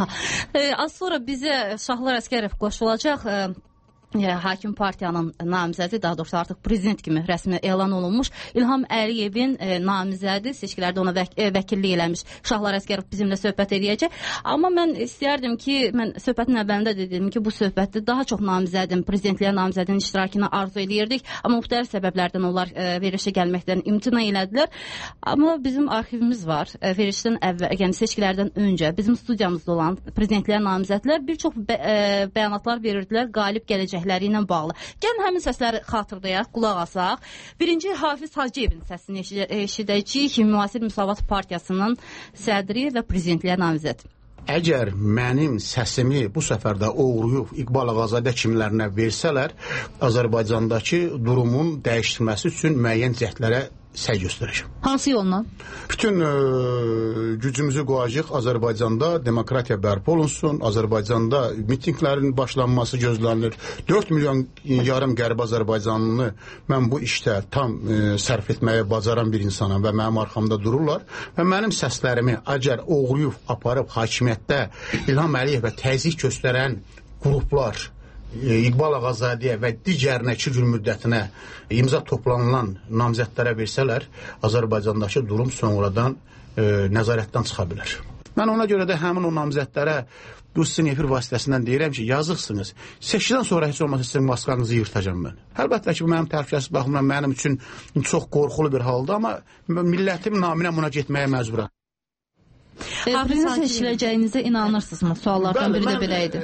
Az sonra bizə Şahlar Əsgərov qoşulacaq. Hakim partiyanın namizədi, daha doğrusu artıq prezident kimi rəsmi elan olunmuş İlham Əliyevin namizədi, seçkilərdə ona vəkillik eləmiş Şahlar Əsgərov bizimlə söhbət edəcək. Amma mən istəyərdim ki, mən söhbətin əvvəlində dedim ki, bu söhbətdə daha çox namizədin, prezidentliyə namizədin iştirakını arzu edirdik. Amma müxtəlif səbəblərdən onlar verilişə gəlməkdən imtina elədilər. Amma bizim arxivimiz var. Verilişdən əvvəl, yəni seçkilərdən öncə bizim studiyamızda olan prezidentliyə namizədlər bir çox bəyanatlar verirdilər qalib gələcək ilə bağlı. Gəlin həmin səsləri xatırlayaq, qulaq asaq. Birinci Hafiz Hacıyevin səsini eşidəcəyik, Müasir Müsavat Partiyasının sədri və prezidentliyə namizəd.
Əgər mənim səsimi bu səfərdə oğruyub İqbal Ağazadə kimlərinə versələr, Azərbaycandakı durumun dəyişdirməsi üçün müəyyən cəhdlərə səy göstərəcəm.
Hansı yolla?
Bütün gücümüzü qoyacaq Azərbaycanda demokratiya bərpa olunsun, Azərbaycanda mitinglərin başlanması gözlənilir. 4 milyon yarım qərb Azərbaycanlını mən bu işdə tam sərf etməyə bacaran bir insanam və mənim arxamda dururlar və mənim səslərimi əgər oğruyub aparıb hakimiyyətdə İlham Əliyevə təzyiq göstərən qruplar İqbal Ağazadəyə və digərinə 2 gün müddətinə imza toplanılan namizədlərə versələr, Azərbaycandakı durum sonradan nəzarətdən çıxa bilər. Mən ona görə də həmin o namizədlərə bu sizin efir vasitəsindən deyirəm ki, yazıqsınız. Seçkidən sonra heç olmasa sizin maskanızı yırtacam mən. Əlbəttə ki, bu mənim təhlükəsiz baxımdan mənim üçün çox qorxulu bir haldır, amma millətim naminə buna getməyə məcburam.
Prezident seçiləcəyinizə inanırsınızmı? Suallardan biri də belə idi.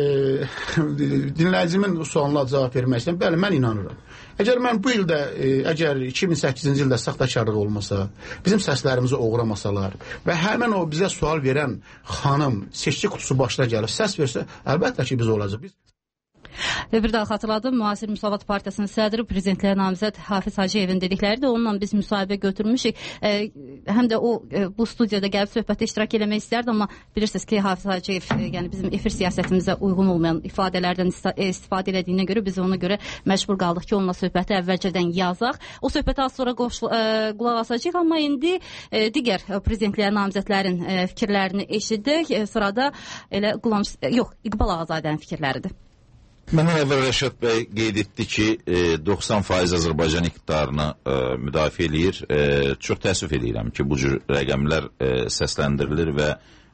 Dinləyicimin sualına cavab vermək istəyirəm. Bəli, mən inanıram. Əgər mən bu ildə, əgər 2008-ci ildə saxtakarlıq olmasa, bizim səslərimizi oğramasalar və həmin o bizə sual verən xanım seçki qutusu başına gəlib səs versə, əlbəttə ki, biz olacaq.
Bir daha xatırladım, Müasir Müsavat Partiyasının sədri, prezidentliyə namizəd Hafiz Hacıyevin dedikləri də onunla biz müsahibə götürmüşük. Həm də o bu studiyada gəlib söhbətdə iştirak eləmək istərdi, amma bilirsiniz ki, Hafiz Hacıyev yəni bizim efir siyasətimizə uyğun olmayan ifadələrdən istifadə elədiyinə görə biz ona görə məcbur qaldıq ki, onunla söhbəti əvvəlcədən yazaq. O söhbətə az sonra qulaq asacağıq, amma indi digər prezidentliyə namizədlərin fikirlərini eşidək. Sırada elə İqbal Ağazadənin fikirləridir.
Məndən əvvəl Rəşad bəy qeyd etdi ki, 90% Azərbaycan iqtidarını müdafiə eləyir. Çox təəssüf edirəm ki, bu cür rəqəmlər səsləndirilir və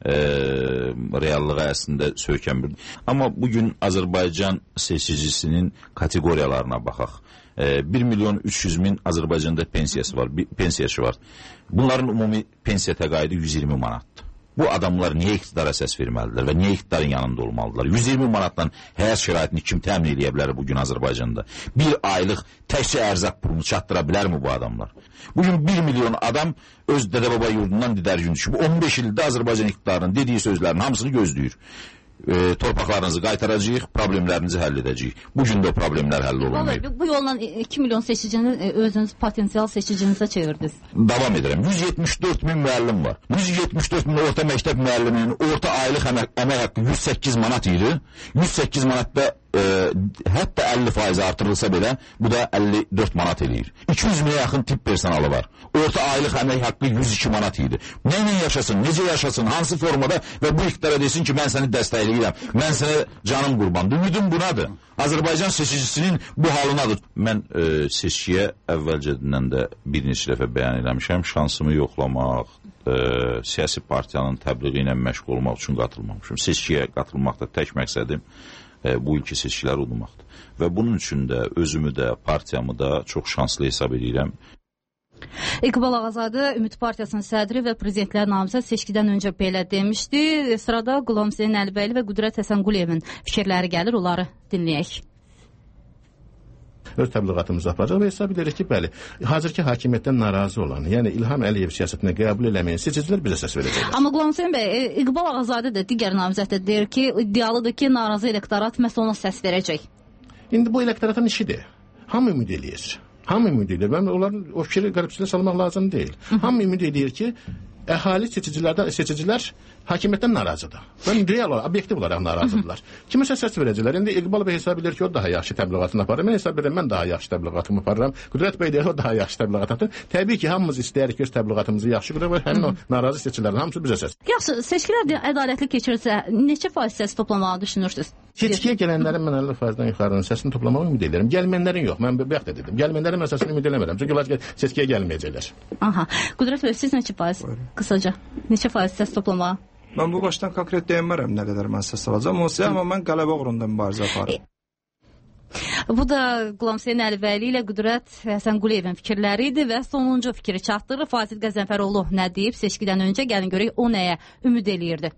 reallığa əslində söykənmir. Amma bugün Azərbaycan seçicisinin kateqoriyalarına baxaq. 1 milyon 300 min Azərbaycanda pensiyaşı var. Bunların ümumi pensiya təqaüdü 120 manatdır. Bu adamlar niyə iqtidara səs verməlidirlər və niyə iqtidarın yanında olmalıdırlar? 120 manatdan həyat şəraitini kim təmin edə bilər bugün Azərbaycanda? Bir aylıq təkcə ərzaq pulunu çatdıra bilərmi bu adamlar? Bugün 1 milyon adam öz dədə-baba yurdundan didərgin düşüb. 15 ildə Azərbaycan iqtidarının dediyi sözlərin hamısını gözləyir. Torpaqlarınızı qaytaracağıq, problemlərinizi həll edəcəyik. Bugün də o problemlər həll olunmayıb.
Bu yolla 2 milyon seçicini özünüz potensial seçicinizə çevirdiniz.
Davam edirəm. 174 min müəllim var. 174 min orta məktəb müəlliminin orta aylıq əmək haqqı 108 manat idi. 108 manatda hətta 50% artırılsa belə, bu da 54 manat eləyir. 200 minə yaxın tibb personalı var. Orta aylıq əmək haqqı 102 manat idi. Nə yaşasın, necə yaşasın, hansı formada və bu iqtidara desin ki, mən səni dəstəkləyirəm, mən sənə canım qurbandır. Ümidim bunadır. Azərbaycan seçicisinin bu halınadır. Mən seçkiyə əvvəlcədən də bir neçə dəfə bəyan eləmişəm, şansımı yoxlamaq, siyasi partiyanın təbliği ilə məşğul olmaq üçün qatılmamışım. Seçkiyə qatılmaqda tək məqsədim bu ilki seçkiləri udmaqdır. Və bunun üçün də özümü də, partiyamı da çox şanslı hesab edirəm.
İqbal Ağazadə Ümid Partiyasının sədri və prezidentlər namizəd seçkidən öncə belə demişdi. Sırada Qulam Hüseyn Əlibəyli və Qüdrət Həsənquliyevin fikirləri gəlir, onları dinləyək.
Öz təbliğatımızı aparacaq və hesab edirik ki, bəli, hazırki hakimiyyətdən narazı olan, yəni İlham Əliyev siyasətinə qəbul eləməyən seçicilər bizə səs verəcəklər.
Amma Qulam Hüseyn bəy, İqbal Ağazadə də digər namizəddə deyir ki, iddialıdır ki, narazı elektorat məhz ona səs verəcək. İndi
bu elektoratın işidir. Hamı ümid eləyir. Hamı ümid edir. Mən onların o fikri qarşısına salmaq lazım deyil. Hamı ümid edir ki, əhali seçicilər hakimiyyətdən narazıdır. Ben real olaraq, obyektiv olaraq narazıdırlar. Kiməsə səs verəcəklər. İndi İqbal bəy hesab edir ki, o daha yaxşı təbliğatını aparır. Mən hesab edirəm, mən daha yaxşı təbliğatımı aparıram. Qüdrət bəy deyir, o daha yaxşı təbliğat atır. Təbii ki, hamımız istəyərik ki, öz təbliğatımızı yaxşı qıraq və həmin o narazı seçicilərin hamısı bizə səs.
Yaxşı, seçkilər ədalətli keçirsə, neçə faiz səs toplamağı düşünürsünüz?
Seçkiyə gələnlərin mən 50%-dən yuxarının səsini toplamağı ümid edirəm. Gəlməyənlərin yox. Mən bayaq da dedim. Gəlməyənlərin mən səsini ümid eləmirəm. Çünki onlar seçkiyə gəlməyəcəklər.
Aha. Qüdrət bəy, siz neçə faiz? Qısaca. Neçə faiz səs toplamağı?
Mən bu başdan konkret deyəmərəm nə qədər mən səs alacağam. Amma mən qələbə uğrunda mübarizə aparıram.
Bu da Qulam Hüseyn Əlibəyli ilə Qüdrət Həsənquliyevin fikirləri idi və sonuncu fikri çatdırır. Fazil Qəzənfəroğlu nə deyib seçkidən öncə, gəlin görək o nəyə ümid eləyirdi.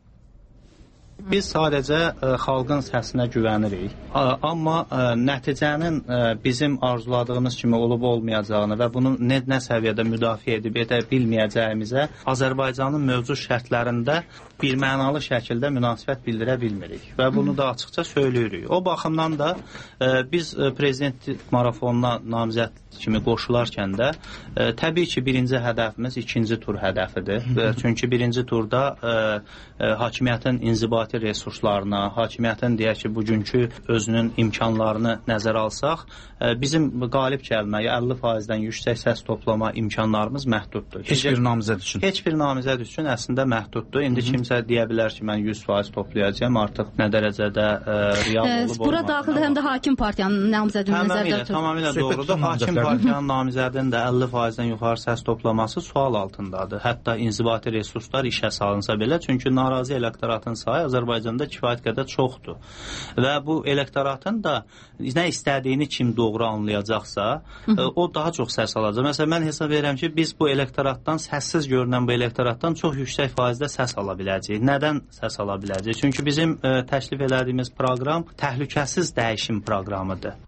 Biz sadəcə xalqın səsinə güvənirik. Amma nəticənin bizim arzuladığımız kimi olub olmayacağını və bunu nə səviyyədə müdafiə edib edə bilməyəcəyimizə Azərbaycanın mövcud şərtlərində bir mənalı şəkildə münasibət bildirə bilmirik və bunu da açıqca söyləyirik. O baxımdan da biz prezident marafonuna namizəd kimi qoşularkən də təbii ki, birinci hədəfimiz ikinci tur hədəfidir. Çünki birinci turda hakimiyyətin inzibati resurslarına, hakimiyyətin deyək ki, bugünkü özünün imkanlarını nəzərə alsaq, bizim qalib gəlməyə 50%-dən yüksək səs toplama imkanlarımız məhduddur.
Heç bir namizəd üçün?
Heç bir namizəd üçün əslində məhduddur. İndi kimsə deyə bilər ki, mən 100% toplayacağım, artıq nə dərəcədə real olub.
Bura daxildə həm də hakim partiyanın namizədini nəzərdə tutulur.
Tamamilə doğrudur. Hakim partiyanın namizədinin də 50%-dən yuxarı səs toplaması sual altındadır. Hətta inzibati resurslar işə salınsa belə, çünki narazı elektoratın sayı Azərbaycanda kifayət qədər çoxdur. Və bu elektoratın da nə istədiyini kim doğru anlayacaqsa, o daha çox səs alacaq. Məsələn, mən hesab edirəm ki, biz bu elektoratdan, səssiz görünən bu elektoratdan çox yüksək faizdə səs ala biləcəyik. Nədən səs ala biləcəyik? Çünki bizim təklif elədiyimiz proqram təhlükəsiz dəyişim proqramıdır.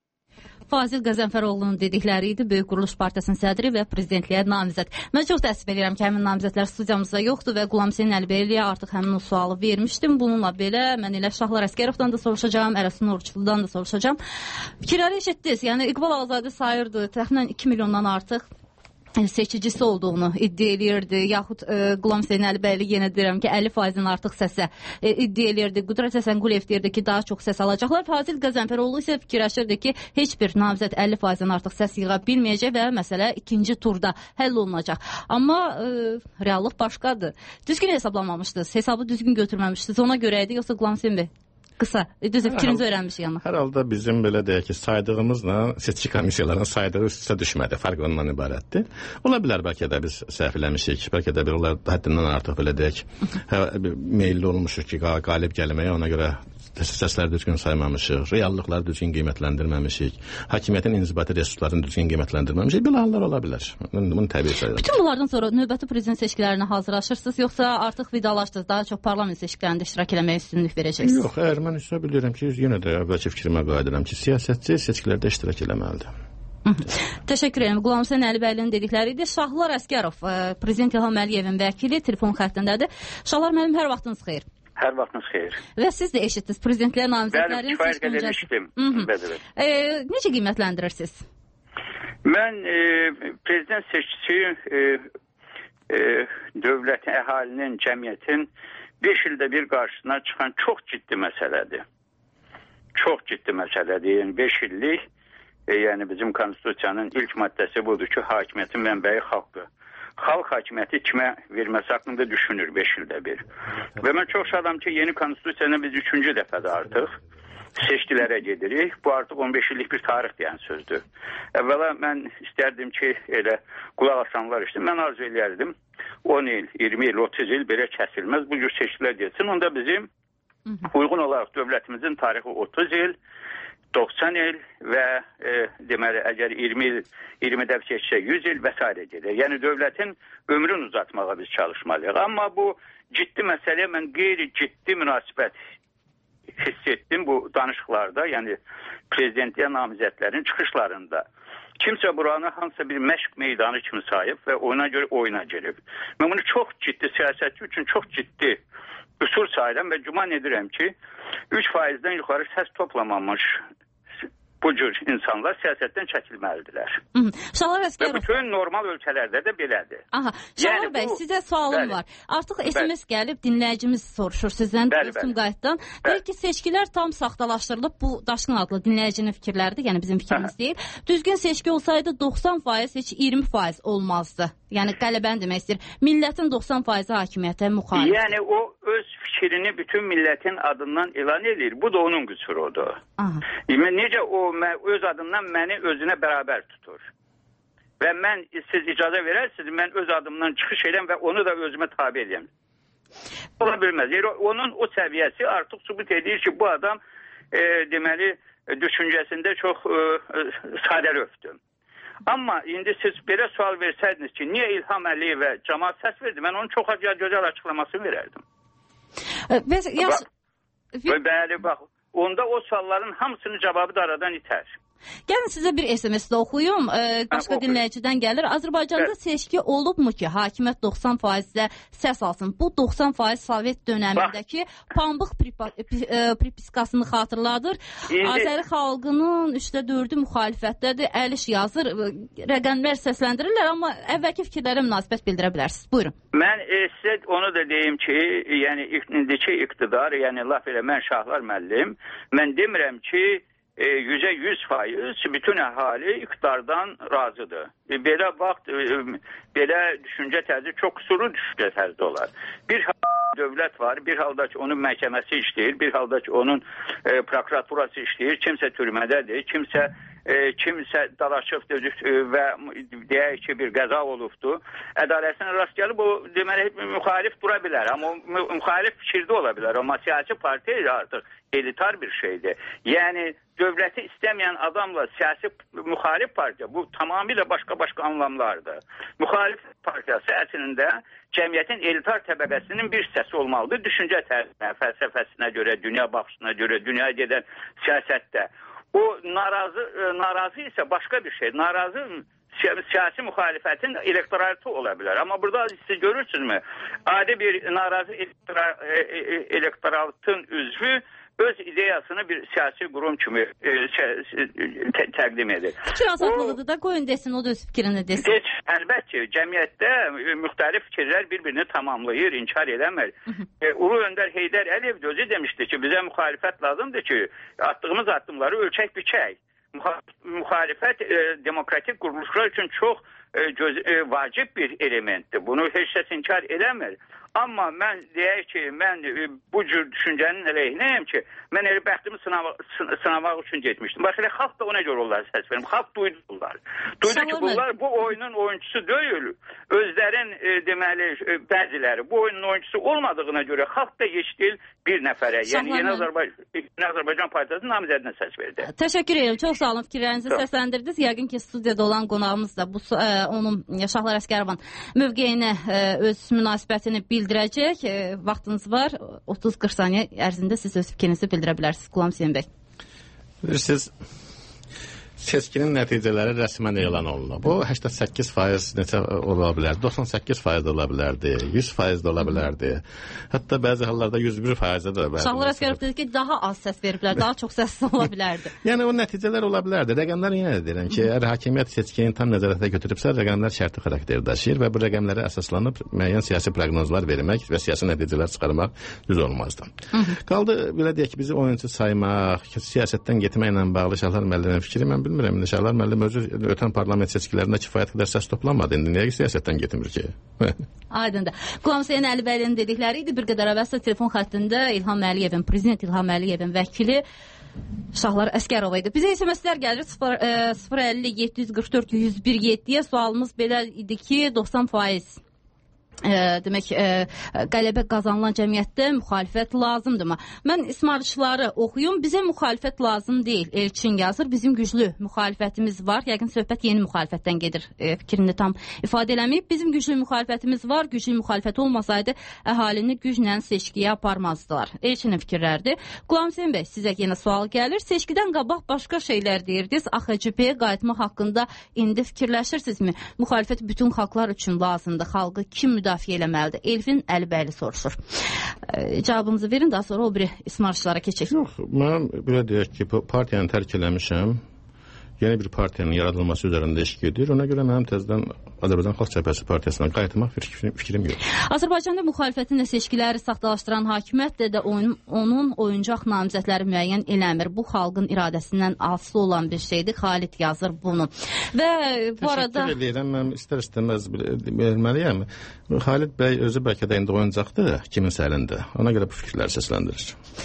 Fazil Qəzənfəroğlu'nun dedikləri idi, Böyük Quruluş Partiyasının sədri və prezidentliyə namizəd. Mən çox təəssüf edirəm ki, həmin namizədlər studiyamızda yoxdur və Qulam Hüseyn Əlibəyliyə artıq həmin o sualı vermişdim. Bununla belə mən elə Şahlar Əskərovdan da soruşacağam, Ərəsun Oruçludan da soruşacağam. Fikirləri eşitdiniz. Yəni İqbal Ağazadə sayırdı, təxminən 2 milyondan artıq seçicisi olduğunu iddia eləyirdi, yaxud Qulam Hüseyn Əlibəyli yenə deyirəm ki, 50%-dən artıq səsə iddia eləyirdi. Qüdrət Həsənquliyev deyirdi ki, daha çox səs alacaqlar. Fazil Qəzənfəroğlu isə fikirləşirdi ki, heç bir namizəd 50%-dən artıq səs yığa bilməyəcək və məsələ ikinci turda həll olunacaq. Amma reallıq başqadır. Düzgün hesablamamışdınız, hesabı düzgün götürməmişdiniz. Ona görə idi, yoxsa Qulam Hüseyn bəy? Qısa, düzə fikrinizi öyrənmişik yana.
Hər halda bizim belə deyək ki, saydığımızla seçki komissiyalarının saydığı üst-üstə düşmədi. Fərq ondan ibarətdir. Ola bilər bəlkə də biz səhv eləmişik. Bəlkə də bir onlar həddindən artıq belə deyək, meyilli olmuşuq ki, qalib gəlməyə, ona görə səsləri düzgün saymamışıq, reallıqları düzgün qiymətləndirməmişik, hakimiyyətin inzibati resurslarını düzgün qiymətləndirməmişik. Belə hallar ola bilər. Bunu təbii sayıram.
Bütün bunlardan sonra növbəti prezident seçkilərinə hazırlaşırsınız, yoxsa artıq vidalaşdınız, daha çox parlament seçkilərində iştirak eləməyə üstünlük verəcəksiniz?
Yox, əgər mən hesab edirəm ki, yenə də əvvəlki fikrimə qayıdıram ki, siyasətçi seçkilərdə iştirak eləməlidir.
Təşəkkür edirəm. Qulam Hüseyn Əlibəlinin dedikləri idi. Şahlar Əsgərov, Prezident İlham Əliyevin vəkili, telefon xəttindədir. Şahlar müəllim, hər vaxtınız xeyir.
Hər vaxtınız xeyir.
Və siz də eşitdiniz prezidentlər namizədlərin
seçkilərini.
Necə qiymətləndirirsiniz?
Mən prezident seçkisi dövlətin, əhalinin, cəmiyyətin 5 ildə bir qarşısına çıxan çox ciddi məsələdir. Çox ciddi məsələdir. Yəni 5 illik yəni bizim konstitusiyanın ilk maddəsi budur ki, hakimiyyətin mənbəyi xalqdır. Xalq hakimiyyəti kimə verməsi haqqında düşünür 5 ildə bir. Və mən çox şadam ki, yeni konstitusiyada biz 3-cü dəfədə artıq seçkilərə gedirik. Bu artıq 15 illik bir tarix deyən sözdür. Əvvəla mən istərdim ki, elə qulaq asanlar işte, mən arzu eləyərdim 10 il, 20 il, 30 il belə kəsilməz bu cür seçkilər geçsin. Onda bizim uyğun olaraq dövlətimizin tarixi 30 il, 90 il və deməli, əgər 20 dəf seçsə 100 il və s. gedir. Yəni dövlətin ömrünü uzatmağa biz çalışmalıyıq. Amma bu ciddi məsələyə mən qeyri-ciddi münasibət hiss etdim bu danışıqlarda, yəni prezidentliyə namizədlərin çıxışlarında. Kimsə buranı hansısa bir məşq meydanı kimi sayıb və ona görə oyuna girib. Mən bunu çox ciddi, siyasətçi üçün çox ciddi qüsur sayıram və güman edirəm ki, 3%-dən yuxarı səs toplamamış bu cür insanlar siyasətdən çəkilməlidirlər.
Şahlar Əsgərov.
Və bütün normal ölkələrdə də belədir.
Aha, Şahlar bəy, sizə sualım var. Artıq SMS gəlib, dinləyicimiz soruşur sizdən, Sumqayıtdan. Deyir ki, seçkilər tam saxtalaşdırılıb, bu Daşqın adlı dinləyicinin fikirləridir, yəni bizim fikrimiz deyil. Düzgün seçki olsaydı 90% heç 20% olmazdı. Yəni qələbəni demək istəyir. Millətin 90% hakimiyyətə müxalif.
Yəni o öz fikrini bütün millətin adından elan edir. Bu da onun qüsurudur. Necə o öz adından məni özünə bərabər tutur. Və mən, siz icazə verərsiniz, mən öz adımdan çıxış edəm və onu da özümə tabi edəm. Ola bilməz. Onun o səviyyəsi artıq sübut edir ki, bu adam deməli, düşüncəsində çox sadəlövdür. Amma indi siz belə sual versəydiniz ki, niyə İlham Əliyevə cəmaət səs verdi? Mən onun çox gözəl açıqlamasını verərdim. Bəli, bax, onda o sualların hamısının cavabı da aradan itər.
Gəlin sizə bir SMS-də oxuyum. Başqa dinləyicidən gəlir. Azərbaycanda seçki olubmu ki, hakimiyyət 90%-də səs alsın? Bu 90% Sovet dönəmindəki pambıq pripiskasını xatırladır. Azəri xalqının 4-ü müxalifətdədir. Əliş yazır. Rəqəmlər səsləndirirlər, amma əvvəlki fikirlərə münasibət bildirə bilərsiniz. Buyurun.
Mən sizə onu da deyim ki, yəni indiki iqtidar, yəni laf elə mən Şahlar müəllim, mən demirəm ki, %100% bütün əhali iqtidardan razıdır. Belə vaxt, belə düşüncə tərzi çox qüsurlu düşüncə tərzi olar. Bir halda dövlət var, bir halda ki, onun məhkəməsi işləyir, bir halda ki, onun prokuraturası işləyir, kimsə türmədədir, kimsə dalaşıbdır və deyək ki, bir qəza olubdur. Ədalətinə rast gəlib, o deməli, müxalif dura bilər, amma müxalif fikirdə ola bilər, amma siyasi partiya artıq elitar bir şeydir. Yəni, dövləti istəməyən adamla siyasi müxalif partiya, bu tamamilə başqa anlamlardır. Müxalif partiyası əslində cəmiyyətin elitar təbəqəsinin bir hissəsi olmalıdır. Düşüncə tərzinə, fəlsəfəsinə görə, dünya baxışına görə, dünyaya gedən siyasətdə. O narazı isə başqa bir şey. Narazı siyasi müxalifətin elektoratı ola bilər. Amma burada siz görürsünüzmü? Adi bir narazı elektoratın üzvü öz ideyasını bir siyasi qurum kimi təqdim edir.
Fikir azadlığıdır da, qoyun desin, o da öz fikrini desin.
Əlbəttə, cəmiyyətdə müxtəlif fikirlər bir-birini tamamlayır, inkar edəmir. Ulu Öndər Heydər Əliyev özü demişdi ki, bizə müxalifət lazımdır ki, attığımız addımları ölçək biçək. Müxalifət demokratik quruluşlar üçün çox vacib bir elementdir. Bunu heç kəs inkar edəmir. Amma mən deyək ki, mən bu cür düşüncənin əleyhinəyəm ki, mən elə bəxtimi sınamaq üçün getmişdim. Bax, elə xalq da ona görə onları səs verim. Xalq duydu bunlar. Duydu ki, bunlar bu oyunun oyuncusu deyil. Özlərin deməli bəziləri bu oyunun oyuncusu olmadığına görə xalq da heç deyil bir nəfərə. Yəni Yeni Azərbaycan Partiyasının namizədinə səs verdi.
Təşəkkür edirəm. Çox sağ olun, fikirlərinizi səsləndirdiniz. Yəqin ki, studiyada olan qonağımız da onun Şahlar Əsgərovun mövqeyinə öz münasibətini bildirəcək. Vaxtınız var. 30-40 saniyə ərzində siz öz fikrinizi bildirə bilərsiniz. Qulam Hüseyn bəy.
Bilirsiniz, seçkinin nəticələri rəsmən elan olunub. Bu 88% necə ola bilər, 98% ola bilərdi, 100% ola bilərdi. Hətta bəzi hallarda 101% də ola bilərdi.
Şahlar Əsgərov dedi ki, daha az səs veriblər, daha çox səs ola bilərdi.
Yəni o nəticələr ola bilərdi. Rəqəmlər yenə də deyirəm ki, əgər hakimiyyət seçkini tam nəzarətə götürübsə, rəqəmlər şərti xarakter daşıyır və bu rəqəmlərə əsaslanıb müəyyən siyasi proqnozlar vermək və siyasi nəticələr çıxarmaq düz olmazdı. Qaldı belə deyək ki, bizi oyuncu saymaq, siyasətdən getməklə bağlı Şahlar müəllimin fikri mən bilmirəm. Şahlar müəllim özü ötən parlament seçkilərində kifayət qədər səs toplanmadı. İndi niyə siyasətdən getmir ki?
Aydındır. Qulam Hüseyn Əlibəyli'nin dedikləri idi. Bir qədər əvvəlsə telefon xəttində İlham Əliyevin, prezident İlham Əliyevin vəkili Şahlar Əsgərov idi. Bizə SMS-lər gəlir 050-744-101-7-yə. Sualımız belə idi ki, 90% demək qələbə qazanılan cəmiyyətdə müxalifət lazımdırmı? Mən ismarışları oxuyum. Bizə müxalifət lazım deyil. Elçin yazır. Bizim güclü müxalifətimiz var. Yəqin söhbət yeni müxalifətdən gedir. Fikrini tam ifadə eləməyib. Bizim güclü müxalifətimiz var. Güclü müxalifət olmasaydı əhalini güclə seçkiyə aparmazdılar. Elçinin fikirlərdir. Qulam Hüseyn bəy, sizə yenə sual gəlir. Seçkidən qabaq başqa şeylər deyirdiniz. AXCP-yə qayıtmaq haqqında indi fikirləşirsinizmi? Müxalifət bütün xalqlar üçün lazımdır. Xalqı kim müdafiə eləməlidir? Elvin Əlibəyli soruşur. Cavabınızı verin, daha sonra o biri ismarışlara keçək.
Yox, mən belə deyək ki, partiyanı tərk eləmişəm. Yeni bir partiyanın yaradılması üzərində iş gedir. Ona görə mənim təzədən Azərbaycan Xalq Cəbhəsi Partiyasına qayıtmaq fikrim yox.
Azərbaycanda müxalifətin də seçkiləri saxtalaşdıran hakimiyyət də onun oyuncaq namizədləri müəyyən eləmir. Bu xalqın iradəsindən asılı olan bir şeydir. Xalid yazır bunu. Və bu arada...
Təşəkkür edirəm. Mən istər-istəməz bilməliyəm. Xalid bəy özü bəlkə də indi oyuncaqdır kiminsə əlində. Ona görə bu fikirləri səsləndirir.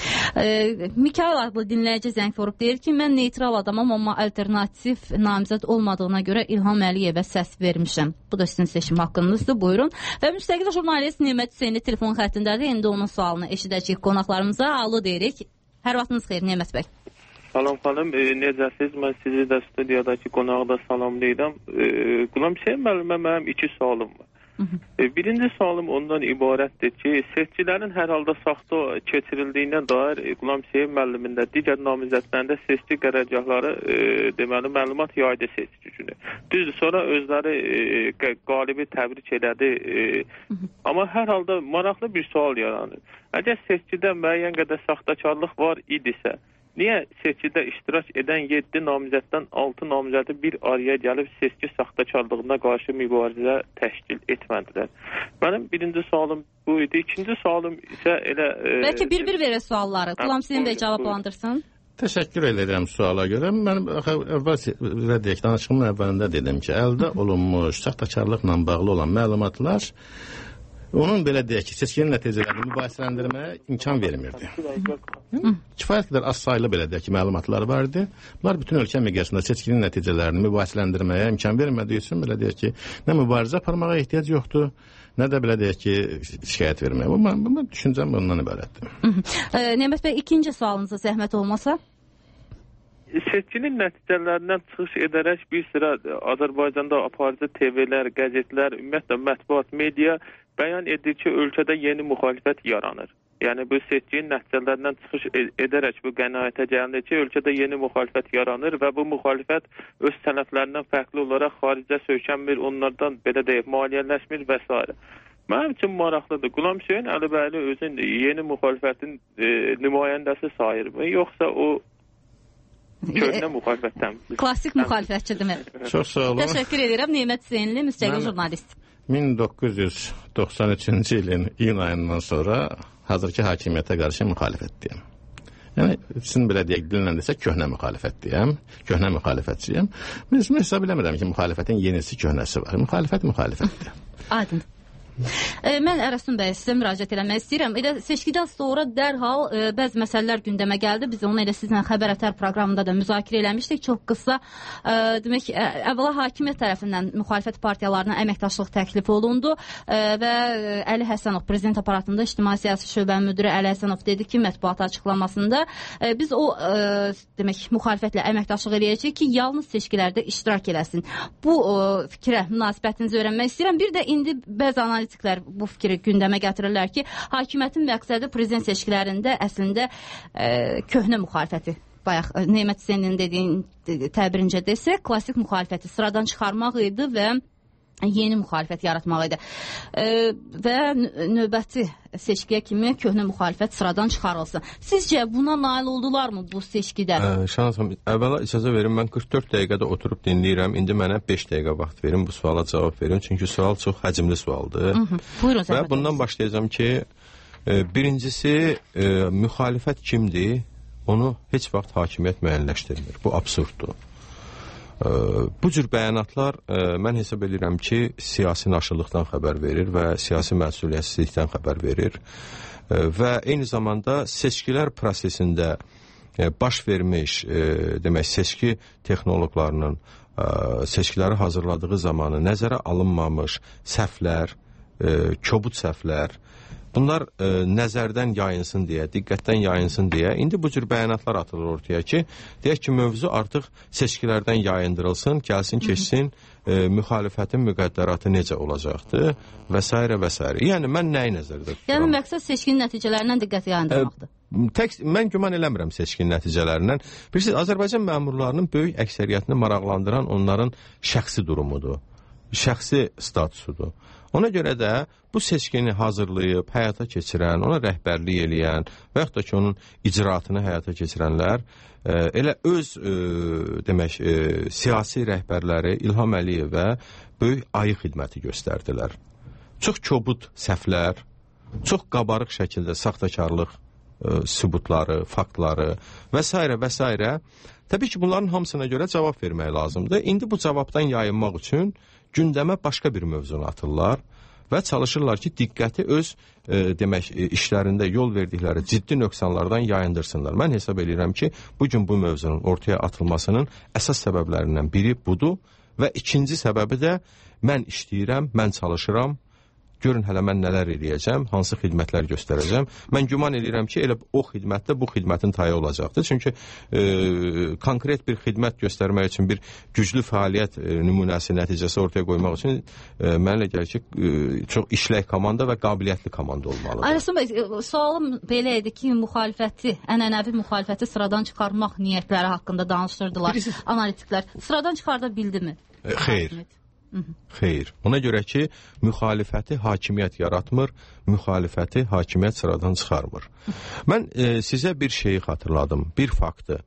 Mikail adlı dinləyici zəng vurub deyir ki, mən neytral adamam, amma alternativ namizəd olmadığına görə İlham Əliyevə səs vermişəm. Bu da sizin seçim haqqınızdır. Buyurun. Və müstəqil jurnalist Nemət Hüseyni telefon xəttindədir. İndi onun sualını eşidəcəyik qonaqlarımıza. Alo deyirik. Hər vaxtınız xeyir Nemət bəy.
Salam xanım, necəsiz? Mən sizi də studiyadakı qonağı da salamlayıram. Qulam Hüseyn müəllimə mənim 2 sualım var. Birinci sualım ondan ibarətdir ki, seçkilərin hər halda saxta keçirildiyinə dair Qulam Hüseyn müəllimin də digər namizədlərində seçki qərargahları deməli məlumat yaydı seçki günü. Düzdür, sonra özləri qalibi təbrik elədi. Amma hər halda maraqlı bir sual yaranır. Əgər seçkidə müəyyən qədər saxtakarlıq var idisə, niyə seçkidə iştirak edən 7 namizəddən 6 namizədi bir araya gəlib seçki saxtakarlığına qarşı mübarizə təşkil etmədilər? Mənim birinci sualım bu idi. İkinci sualım isə elə...
Bəlkə bir-bir verə sualları. Qulam Hüseyn bəy cavablandırsın.
Təşəkkür edirəm suala görə. Mən əvvəl deyək, danışığımın əvvəlində dedim ki, əldə olunmuş saxtakarlıqla bağlı olan məlumatlar onun belə deyək ki, seçkinin nəticələrini mübahisələndirməyə imkan vermirdi. Kifayət qədər az sayılı belə deyək ki, məlumatlar vardı. Bunlar bütün ölkə miqyasında seçkinin nəticələrini mübahisələndirməyə imkan vermədiyi üçün belə deyək ki, nə mübarizə aparmağa ehtiyac yoxdur, nə də belə deyək ki, şikayət verməyə. Bu düşüncəm bundan ibarətdir.
Nemət bəy, ikinci sualınıza zəhmət olmasa?
Seçkinin nəticələrindən çıxış edərək bir sıra Azərbaycanda aparıcı TV-lər, qəzetlər, ümumiyyətlə mətbuat, media bəyan edir ki, ölkədə yeni müxalifət yaranır. Yəni bu seçkinin nəticələrindən çıxış edərək bu qənaətə gəlinir ki, ölkədə yeni müxalifət yaranır və bu müxalifət öz sənədlərindən fərqli olaraq xaricə söykənmir, onlardan belə deyək, maliyyələşmir və s. Mənim üçün maraqlıdır. Qulam Hüseyn Əlibəyli özün yeni müxalifətin nümayəndəsi sayırmı, yoxsa o köhnə müxalifətdən?
Klassik müxalifətçidir.
Çox sağ olun.
Təşəkkür edirəm Nemət Hüseynli, müstəqil jurnalist.
1993-cü ilin iyun ayından sonra hazırki hakimiyyətə qarşı müxalifətdəyəm. Yəni, sizin belə deyək, dilinlə desək, köhnə müxalifətdəyəm, köhnə müxalifətçiyəm. Mən hesab eləmirəm ki, müxalifətin yenisi, köhnəsi var. Müxalifət müxalifətdir.
Aydın. Mən Ərəsun bəy sizə müraciət eləmək istəyirəm. Elə seçkidən sonra dərhal bəzi məsələlər gündəmə gəldi. Biz onu elə sizlə Xəbər Ətər proqramında da müzakirə eləmişdik. Çox qısa, demək, əvvəla hakimiyyət tərəfindən müxalifət partiyalarına əməkdaşlıq təklif olundu və Əli Həsənov, prezident aparatında İctimai Siyasi Şöbənin müdiri Əli Həsənov dedi ki, mətbuat açıqlamasında biz o, demək, müxalifətlə əməkdaşlıq eləyəcək ki, yalnız seçkilərdə iştirak eləsin. Bu fikrə münasibətinizi öyrənmək istəyirəm. Bir də indi bəzi analitiklər bu fikri gündəmə gətirirlər ki, hakimiyyətin məqsədi prezident seçkilərində əslində köhnə müxalifəti, bayaq Nemət Hüseynin dediyin təbirincə desək, klassik müxalifəti sıradan çıxarmaq idi və yeni müxalifət yaratmaq idi. Və növbəti seçkiyə kimi köhnə müxalifət sıradan çıxarılsın. Sizcə buna nail oldularmı bu seçkidə?
Şahnaz xanım, əvvəla icazə verin, mən 44 dəqiqədə oturub dinləyirəm. İndi mənə 5 dəqiqə vaxt verin, bu suala cavab verin. Çünki sual çox həcmli sualdır.
Buyurun,
və bundan başlayacağım ki, birincisi, müxalifət kimdir? Onu heç vaxt hakimiyyət müəyyənləşdirmir. Bu absurddur. Bu cür bəyanatlar mən hesab edirəm ki, siyasi naşırlıqdan xəbər verir və siyasi məsuliyyətsizlikdən xəbər verir və eyni zamanda seçkilər prosesində baş vermiş, demək, seçki texnoloqlarının seçkiləri hazırladığı zamanı nəzərə alınmamış səhvlər, kobud səhvlər, bunlar nəzərdən yayınsın deyə, diqqətdən yayınsın deyə, indi bu cür bəyanatlar atılır ortaya ki, deyək ki, mövzu artıq seçkilərdən yayındırılsın, gəlsin, keçsin, müxalifətin müqəddəratı necə olacaqdır və s. və s. Yəni, mən nəyi nəzərdə tuturam?
Yəni, məqsəd seçkinin nəticələrindən diqqəti yayındırmaqdır.
Mən güman eləmirəm seçkinin nəticələrindən. Bilirsiniz, Azərbaycan məmurlarının böyük əksəriyyətini maraqlandıran onların şəxsi durumudur, şəxsi statusudur. Ona görə də bu seçkini hazırlayıb, həyata keçirən, ona rəhbərlik eləyən və yaxud da ki, onun icraatını həyata keçirənlər elə öz, demək, siyasi rəhbərləri İlham Əliyevə böyük ayı xidməti göstərdilər. Çox kobud səhvlər, çox qabarıq şəkildə saxtakarlıq sübutları, faktları və s. və s. Təbii ki, bunların hamısına görə cavab vermək lazımdır. İndi bu cavabdan yayınmaq üçün gündəmə başqa bir mövzunu atırlar və çalışırlar ki, diqqəti öz demək, işlərində yol verdikləri ciddi nöqsanlardan yayındırsınlar. Mən hesab edirəm ki, bugün bu mövzunun ortaya atılmasının əsas səbəblərindən biri budur və ikinci səbəbi də mən işləyirəm, mən çalışıram, görün hələ mən nələr eləyəcəm, hansı xidmətlər göstərəcəm. Mən güman edirəm ki, elə o xidmətdə bu xidmətin tayı olacaqdır. Çünki konkret bir xidmət göstərmək üçün bir güclü fəaliyyət nümunəsi, nəticəsi ortaya qoymaq üçün mənə gəlir ki, çox işlək komanda və qabiliyyətli komanda olmalıdır.
Ərəsun bəy, sualım belə idi ki, müxalifəti, ənənəvi müxalifəti sıradan çıxarmaq niyyətləri haqqında danışdırdılar analitiklər. Sıradan çıxarda bildimi?
Xeyr. Xeyr. Ona görə ki, müxalifəti hakimiyyət yaratmır, müxalifəti hakimiyyət sıradan çıxarmır. Mən sizə bir şeyi xatırladım, bir faktı.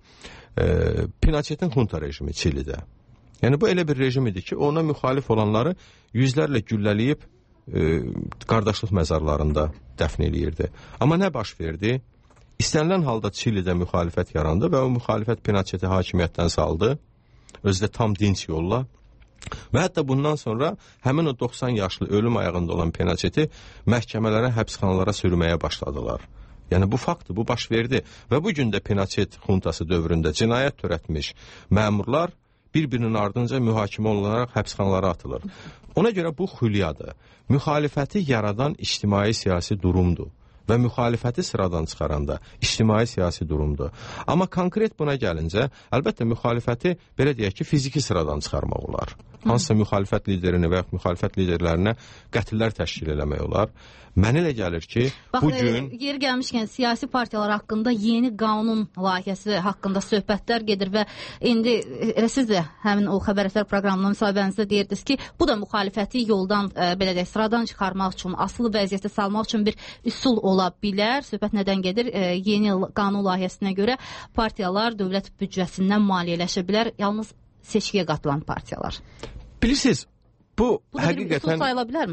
Pinochetin xunta rejimi Çilidə. Yəni, bu elə bir rejim idi ki, ona müxalif olanları yüzlərlə güllələyib qardaşlıq məzarlarında dəfn eləyirdi. Amma nə baş verdi? İstənilən halda Çilidə müxalifət yarandı və o müxalifət Pinocheti hakimiyyətdən saldı, özü də tam dinç yolla. Və hətta bundan sonra həmin o 90 yaşlı ölüm ayağında olan Pinocheti məhkəmələrə, həbsxanalara sürməyə başladılar. Yəni bu faktdır, bu baş verdi. Və bu gün də Pinochet xuntası dövründə cinayət törətmiş məmurlar bir-birinin ardınca mühakimə olunaraq həbsxanalara atılır. Ona görə bu xülyadır. Müxalifəti yaradan ictimai-siyasi durumdur və müxalifəti sıradan çıxaranda ictimai-siyasi durumdur. Amma konkret buna gəlincə, əlbəttə müxalifəti belə deyək ki, fiziki sıradan çıxarmaq olar. Hansısa müxalifət liderini və yaxud müxalifət liderlərinə qətillər təşkil eləmək olar. Mənə elə gəlir ki, bugün...
Yeri gəlmişkən, siyasi partiyalar haqqında yeni qanun layihəsi haqqında söhbətlər gedir və indi siz də həmin o Xəbər Ətər proqramının müsahibənizdə deyirdiniz ki, bu da müxalifəti yoldan, belə deyək, sıradan çıxarmaq üçün, asılı vəziyyətə salmaq üçün bir üsul ola bilər. Söhbət nədən gedir? Yeni qanun layihəsinə görə partiyalar dövlət büdcəsindən maliyyələşə bilər, yalnız seçkiyə qatılan partiyalar.
Bilirsiniz, bu həqiqətən...
Bu da bir üsul sayıla bilərmi?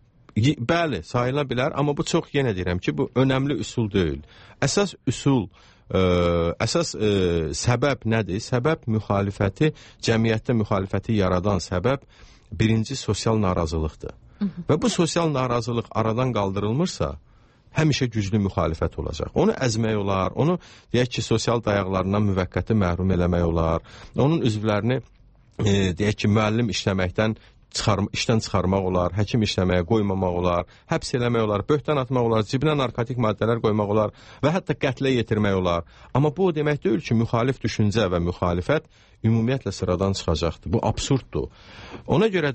Bəli, sayıla bilər, amma bu çox yenə deyirəm ki, bu önəmli üsul deyil. Əsas üsul, əsas səbəb nədir? Səbəb müxalifəti, cəmiyyətdə müxalifəti yaradan səbəb birinci sosial narazılıqdır. Və bu sosial narazılıq aradan qaldırılmırsa, həmişə güclü müxalifət olacaq. Onu əzmək olar, onu deyək ki, sosial dayaqlarından müvəqqəti məhrum eləmək olar, onun üzvlərini deyək ki, müəllim işləməkdən işdən çıxarmaq olar, həkim işləməyə qoymamaq olar, həbs eləmək olar, böhtan atmaq olar, cibinə narkotik maddələr qoymaq olar və hətta qətlə yetirmək olar. Amma bu o demək deyil ki, müxalif düşüncə və müxalifət ümumiyyətlə sıradan çıxacaqdır. Bu absurddur. Ona görə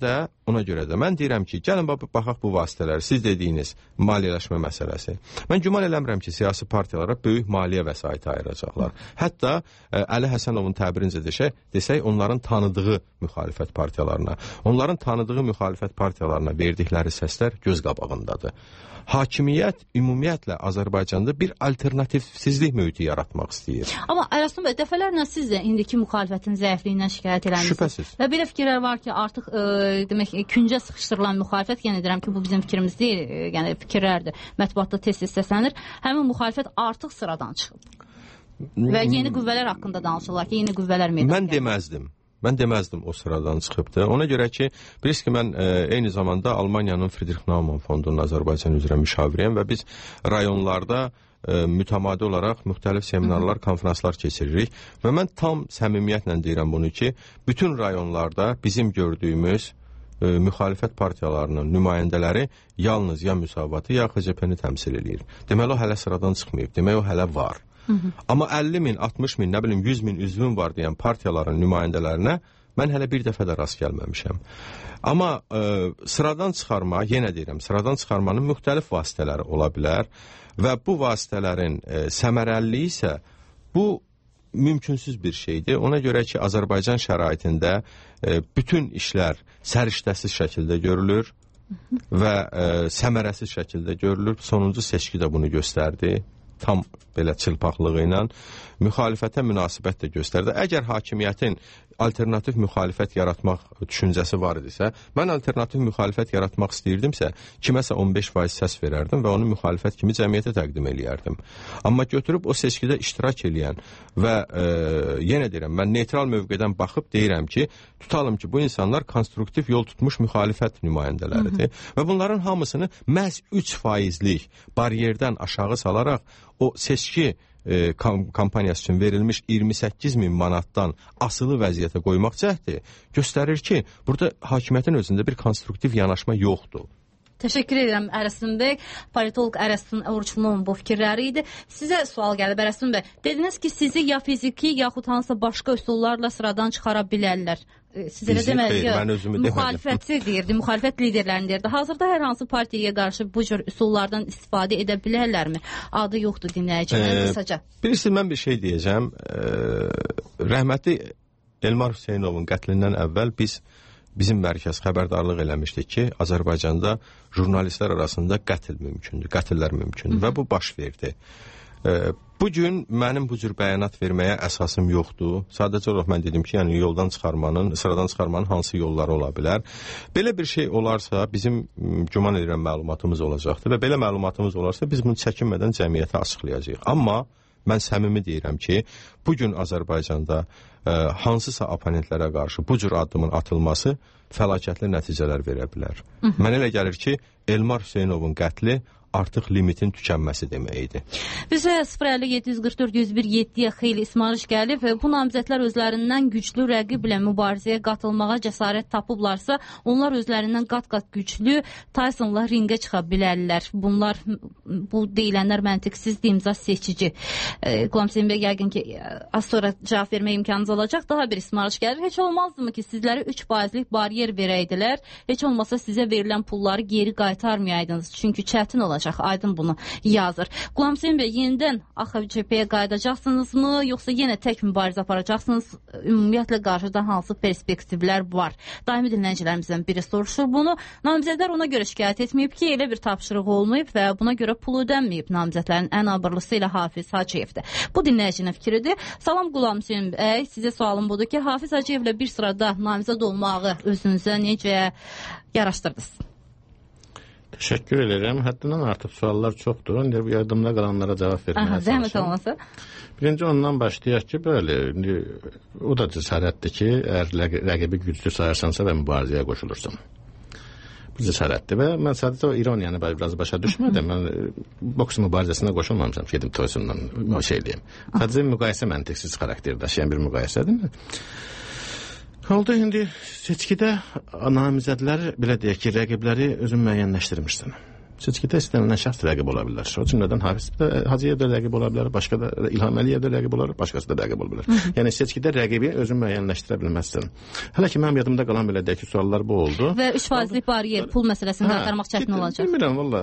də mən deyirəm ki, gəlin baxaq bu vasitələr, siz dediyiniz maliyyələşmə məsələsi. Mən güman eləmirəm ki, siyasi partiyalara böyük maliyyə vəsaiti ayıracaqlar. Hətta Əli Həsənovun təbirincə desək, onların tanıdığı müxalifət partiyalarına, onların tanıdığı müxalifət partiyalarına verdikləri səslər göz qabağındadır. Hakimiyyət ümumiyyətlə Azərbaycanda bir alternativsizlik mühiti yaratmaq istəyir.
Amma Ələstan bəy, dəfələrlə siz də indiki müxalifətin zəifliyindən şikayət eləmişsiniz.
Şübhəsiz.
Və belə fikirlər var ki, artıq demək küncə sıxışdırılan müxalifət, yenə deyirəm ki, bu bizim fikrimiz deyil, yəni fikirlərdir. Mətbuatda tez-tez səslənir. Həmin müxalifət artıq sıradan çıxıb. Və yeni qüvvələr haqqında danışırlar ki, yeni qüvvələr meydana
Mən deməzdim o sıradan çıxıbdı. Ona görə ki, bilirsiniz ki, mən eyni zamanda Almaniyanın Friedrich Naumann fondunun Azərbaycan üzrə müşaviriyəm və biz rayonlarda mütəmadi olaraq müxtəlif seminarlar, konferanslar keçiririk və mən tam səmimiyyətlə deyirəm bunu ki, bütün rayonlarda bizim gördüyümüz müxalifət partiyalarının nümayəndələri yalnız ya Müsavatı, ya XCP-ni təmsil edir. Deməli, o hələ sıradan çıxmayıb, demək o hələ var. Amma 50 min, 60 min, nə bilim 100 min üzvün var deyən partiyaların nümayəndələrinə mən hələ bir dəfə də rast gəlməmişəm. Amma sıradan çıxarma, yenə deyirəm, sıradan çıxarmanın müxtəlif vasitələri ola bilər və bu vasitələrin səmərəliliyi isə bu mümkünsüz bir şeydir. Ona görə ki, Azərbaycan şəraitində bütün işlər səriştəsiz şəkildə görülür və səmərəsiz şəkildə görülür. Sonuncu seçki də bunu göstərdi. Tam belə çılpaqlığı ilə müxalifətə münasibət də göstərdi. Əgər hakimiyyətin alternativ müxalifət yaratmaq düşüncəsi var idisə, mən alternativ müxalifət yaratmaq istəyirdimsə, kiməsə 15% səs verərdim və onu müxalifət kimi cəmiyyətə təqdim eləyərdim. Amma götürüb o seçkidə iştirak eləyən və yenə deyirəm, mən neytral mövqedən baxıb deyirəm ki, tutalım ki, bu insanlar konstruktiv yol tutmuş müxalifət nümayəndələridir və bunların hamısını məhz 3%lik bariyerdən aşağı salaraq o seçki kampaniyası üçün verilmiş 28 min manatdan asılı vəziyyətə qoymaq cəhdi göstərir ki, burada hakimiyyətin özündə bir konstruktiv yanaşma yoxdur.
Təşəkkür edirəm Ələstan bəy. Politolog Ələstan Oruçlunovun bu fikirləri idi. Sizə sual gəlib Ələstan bəy. Dediniz ki, sizi ya fiziki yaxud hansısa başqa üsullarla sıradan çıxara bilərlər. Siz elə deməli, müxalifəti deyirdi, müxalifət liderlərini deyirdi. Hazırda hər hansı partiyaya qarşı bu cür üsullardan istifadə edə bilərlərmi? Adı yoxdur dinləyicilərin qısaca.
Bilirsiniz, mən bir şey deyəcəm. Rəhmətli Elmar Hüseynovun qətlindən əvvəl bizim mərkəz xəbərdarlıq eləmişdik ki, Azərbaycanda jurnalistlər arasında qətillər mümkündür və bu baş verdi. Bugün mənim bu cür bəyanat verməyə əsasım yoxdur. Sadəcə olaraq mən dedim ki, yəni sıradan çıxarmanın hansı yolları ola bilər. Belə bir şey olarsa, bizim güman edirəm məlumatımız olacaqdır və belə məlumatımız olarsa, biz bunu çəkinmədən cəmiyyətə açıqlayacağıq. Amma mən səmimi deyirəm ki, bugün Azərbaycanda hansısa oponentlərə qarşı bu cür addımın atılması fəlakətli nəticələr verə bilər. Mənə elə gəlir ki, Elmar Hüseynovun qətli artıq limitin tükənməsi deməkdir.
Bizə 050-744-101-7-yə xeyli ismarış gəlib. Bu namizədlər özlərindən güclü rəqiblə mübarizəyə qatılmağa cəsarət tapıblarsa, onlar özlərindən qat-qat güclü Tysonla ringə çıxa bilərlər. Bunlar, bu deyilənlər məntiqsizdir, imza seçici. Qulam Hüseyin bəy, yəqin ki, az sonra cavab vermək imkanınız olacaq. Daha bir ismarış gəlir. Heç olmazdımı ki, sizlərə 3%lik bariyer verəydilər? Heç olmasa sizə verilən pulları geri qaytarmayaydınız. Çünki çətin olacaq. Aydın bunu yazır. Qulam Hüseyin bəy, yenidən AXVCP-yə qayıdacaqsınızmı, yoxsa yenə tək mübarizə aparacaqsınız? Ümumiyyətlə qarşıda hansı perspektivlər var? Daimi dinləyicilərimizdən biri soruşur bunu. Namizədlər ona görə şikayət etməyib ki, elə bir tapşırıq olmayıb və buna görə pul ödənməyib. Namizədlərin ən abırlısı ilə Hafiz Hacıyevdir. Bu dinləyicinin fikridir. Salam Qulam Hüseyin bəy, sizə sualım budur ki, Hafiz Hacıyevlə bir sırada namizəd olmağı özünüzə necə yaraşdırdınız?
Təşəkkür edirəm. Həddindən artıq suallar çoxdur. İndi yardımda qalanlara cavab verməyə çalışıram.
Zəhmət olmasa.
Birinci ondan başlayaq ki, bəli, o da cəsarətdir ki, əgər rəqibi güclü sayarsansa və mübarizəyə qoşulursan. cəsarətdir və mən sadəcə o ironiyanı biraz başa düşmədim. Mən boks mübarizəsinə qoşulmamışam ki, gedim toysundan o şey eləyim. Sadəcə müqayisə məntiqsiz xarakter daşıyan bir müqayisədir. Oldu indi seçkidə namizədlər, belə deyək ki, rəqibləri özün müəyyənləşdirmişsən. Seçkidə istənilən şəxs rəqib ola bilər. O cümlədən Hacıyev də rəqib ola bilər, başqa da İlham Əliyev də rəqib olar, başqası da rəqib ola bilər. Yəni seçkidə rəqibi özün müəyyənləşdirə bilməzsən. Hələ ki mənim yadımda qalan belə deyək ki, suallar bu oldu.
Və 3%lik bariyer pul məsələsini qaytarmaq çətin olacaq.
Bilmirəm valla.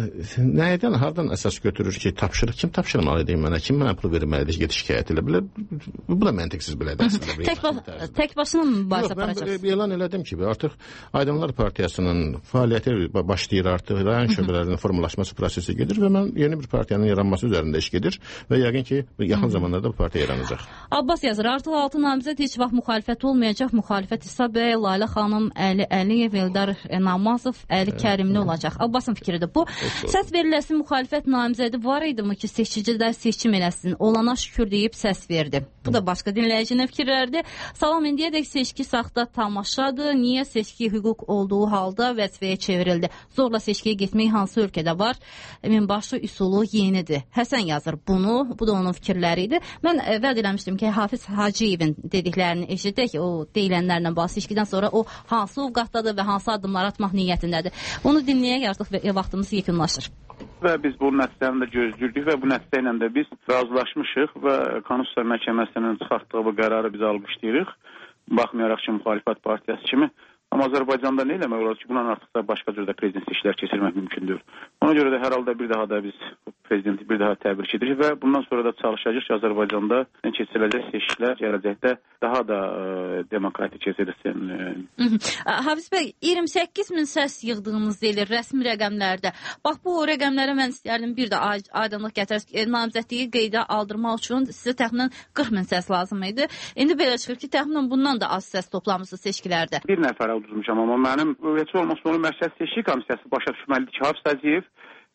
Nədən, hardan əsas götürür ki, tapşırıq kim tapşırmalıdır mənə, kim mənə pul verməlidir, get şikayət elə. Bu da məntiqsiz belədir əslində.
Tək başına mübarizə aparacaqsınız?
Mən elan elədim ki, artıq Aydınlar Partiyasının fəaliyyəti başlayır artıq. Rayon şöbələrinin formalaşması prosesi gedir və mən yeni bir partiyanın yaranması üzərində iş gedir və yəqin ki, yaxın zamanlarda bu partiya yaranacaq.
Abbas yazır, artıq 6 namizəd heç vaxt müxalifət olmayacaq. Müxalifət İsa bəy, Layla xanım, Əli Əliyev, Eldar Namazov, Əli Kərimli olacaq. Abbasın fikridir bu. Səs veriləsi müxalifət namizədi var idi mı ki, seçicilər seçim eləsin? Olana şükür deyib səs verdi. Bu da başqa dinləyicinin fikirlərdir. Salam, indiyədək seçki saxta tamaşadır. Niyə seçki hüquq olduğu halda vəzifəyə çevrildi? Zorla seçkiyə getmək hansı ölkədə var? Minbaşı üsulu yenidir. Həsən yazır bunu. Bu da onun fikirləri idi. Mən vəd eləmişdim ki, Hafiz Hacıyevin dediklərini eşitdik. O deyilənlərlə bağlı seçkidən sonra o hansı ovqatdadır və hansı addımlar atmaq niyyətindədir. Onu dinləyək, artıq vaxtımız yekunlaşır.
Və biz bu nəticəni də gözləyirdik və bu nəticə ilə də biz razılaşmışıq və Konstitusiya Məhkəməsinin çıxartdığı bu qərarı biz alqışlayırıq. Baxmayaraq ki, müxalifət partiyası kimi. Amma Azərbaycanda nə eləmək olar ki, bundan artıq da başqa cürdə prezident seçkiləri keçirmək mümkündür. Ona görə də hər halda bir daha da biz prezidenti bir daha təbrik edirik və bundan sonra da çalışacağıq ki, Azərbaycanda keçiriləcək seçkilər gələcəkdə daha da demokratik keçirilsin.
Hafiz bəy, 28 min səs yığdığınız deyilir rəsmi rəqəmlərdə. Bax, bu rəqəmlərə mən istəyərdim bir də aydınlıq gətirək. Namizədliyi qeydə aldırmaq üçün sizə təxminən 40 min səs lazım idi. İndi belə çıxır ki, təxminən bundan da az səs toplamısınız seçkilərdə.
Bir nəfərə uduzmuşam, amma mənim heç olmasa onun Mərkəzi Seçki Komissiyası başa düşməlidir ki, Hafiz Hacıyev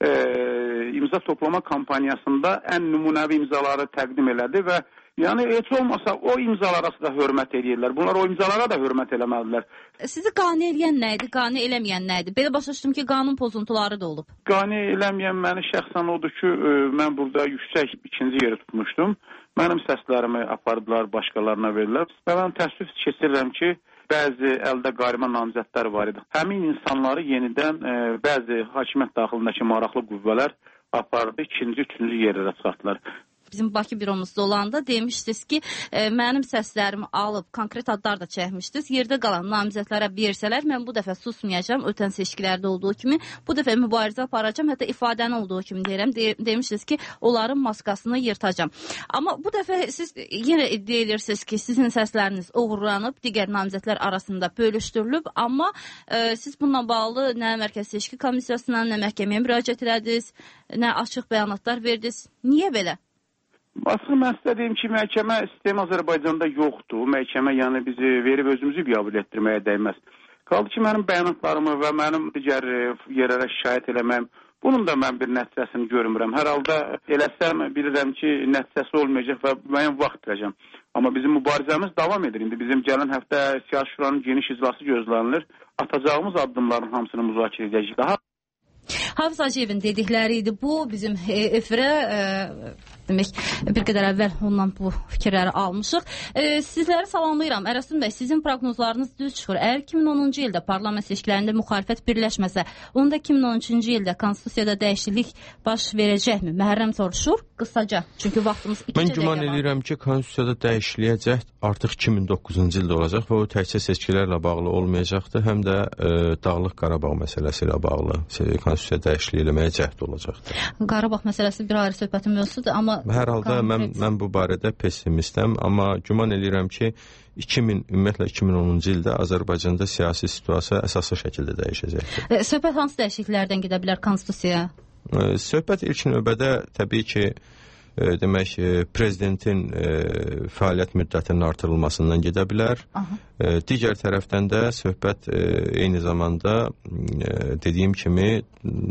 imza toplama kampanyasında ən nümunəvi imzaları təqdim elədi və yəni heç olmasa o imzalara da hörmət edirlər. Bunlar o imzalara da hörmət eləməlidirlər.
Sizi qane eləyən nə idi, qane eləməyən nə idi? Belə başa düşdüm ki, qanun pozuntuları da olub.
Qane eləməyən məni şəxsən odur ki, mən burada yüksək ikinci yeri tutmuşdum. Mənim səslərimi apardılar, başqalarına verirlər. Və mən təəssüf keçirirəm ki, bəzi əldə qarima namizədlər var idi. Həmin insanları yenidən bəzi hakimiyyət daxilindəki maraqlı qüvvələr apardı, ikinci, üçüncü yerlərə çıxartdılar.
Bizim Bakı büromuzda olanda demişdiniz ki, mənim səslərimi alıb konkret adlar da çəkmişdiniz. Yerdə qalan namizədlərə versələr, mən bu dəfə susmayacağam, ötən seçkilərdə olduğu kimi. Bu dəfə mübarizə aparacağam, hətta ifadəni olduğu kimi deyirəm. Demişdiniz ki, onların maskasını yırtacağam. Amma bu dəfə siz yenə iddia edirsiniz ki, sizin səsləriniz oğurlanıb, digər namizədlər arasında bölüşdürülüb. Amma siz bununla bağlı nə Mərkəzi Seçki Komissiyasına, nə məhkəməyə müraciət elədiniz, nə açıq bəyanatlar verdiniz. Niyə belə?
Aslında mən sizə deyim ki, məhkəmə sistemi Azərbaycanda yoxdur. Məhkəmə yəni bizi verib özümüzü biabul etdirməyə dəyməz. Qaldı ki, mənim bəyanatlarımı və mənim digər yerlərə şikayət eləməyim, bunun da mən bir nəticəsini görmürəm. Hər halda eləsəm bilirəm ki, nəticəsi olmayacaq və müəyyən vaxt verəcəm. Amma bizim mübarizəmiz davam edir. İndi bizim gələn həftə Siyasi Şuranın geniş iclası gözlənilir. Atacağımız addımların hamısını müzakirə edəcəyik.
Hafiz Hacıyevin dedikləri idi bu. Bizim efirə demək bir qədər əvvəl ondan bu fikirləri almışıq. Sizləri salamlayıram. Ərəstin bəy, sizin proqnozlarınız düz çıxır. Əgər 2010-cu ildə parlament seçkilərində müxalifət birləşməsə, onda 2013-cü ildə konstitusiyada dəyişiklik baş verəcəkmi? Məhərrəm soruşur, qısaca. Çünki vaxtımız 2 dəqiqə var.
Mən güman edirəm ki, konstitusiyada dəyişiləcək artıq 2009-cu ildə olacaq və o təkcə seçkilərlə bağlı olmayacaqdır, həm də Dağlıq Qarabağ məsələsi ilə bağlı konstitusiya dəyişikliyi eləməyə cəhd olacaqdır.
Qarabağ məsələsi bir ayrı söhbətin mövzusudur, amma
hər halda mən bu barədə pessimistəm, amma güman edirəm ki, ümumiyyətlə 2010-cu ildə Azərbaycanda siyasi situasiya əsaslı şəkildə dəyişəcəkdir.
Söhbət hansı dəyişikliklərdən gedə bilər konstitusiyaya?
Söhbət ilk növbədə təbii ki, demək, prezidentin fəaliyyət müddətinin artırılmasından gedə bilər. Digər tərəfdən də söhbət eyni zamanda dediyim kimi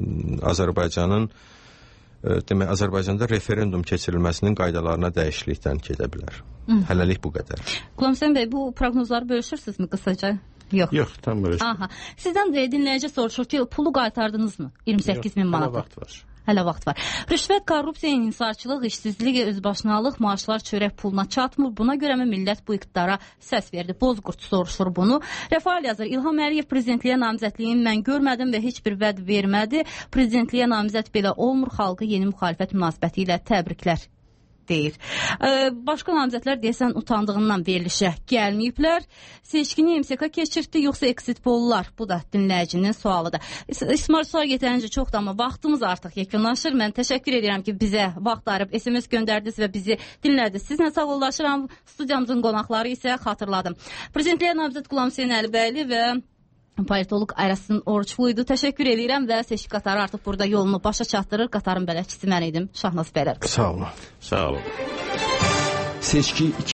Azərbaycanda referendum keçirilməsinin qaydalarına dəyişiklikdən gedə bilər. Hələlik bu qədər.
Qulamsən bəy, bu proqnozları bölüşürsünüzmü qısaca? Yox.
Yox, tam böyle.
Aha. Sizdən dinləyici soruşur ki, pulu qaytardınızmı? 28 min manat.
Hələ vaxt var.
Hələ vaxt var. Rüşvət, korrupsiya, inhisarçılıq, işsizlik, özbaşınalıq, maaşlar çörək puluna çatmır. Buna görəmi millət bu iqtidara səs verdi. Bozqurt soruşur bunu. Rəfail yazır, İlham Əliyev prezidentliyə namizədliyini mən görmədim və heç bir vəd vermədi. Prezidentliyə namizəd belə olmur. Xalqı yeni müxalifət münasibəti ilə təbriklər deyir. Başqa namizədlər deyəsən utandığından verilişə gəlməyiblər. Seçkini MSK keçirtdi, yoxsa exit pollar? Bu da dinləyicinin sualıdır. İsmail sual yetərincə çoxdur, amma vaxtımız artıq yekunlaşır. Mən təşəkkür edirəm ki, bizə vaxt ayırıb SMS göndərdiniz və bizi dinlədiniz. Sizlə sağollaşıram. Studiyamızın qonaqları isə xatırladım. Prezidentliyə namizəd Qulam Hüseyn Əlibəyli və politoloq Ayrasin Oruçluydu. Təşəkkür edirəm və seçki qatarı artıq burada yolunu başa çatdırır. Qatarın bələdçisi mən idim. Şahnaz Bəylər.
Sağ olun. Sağ olun.
Seçki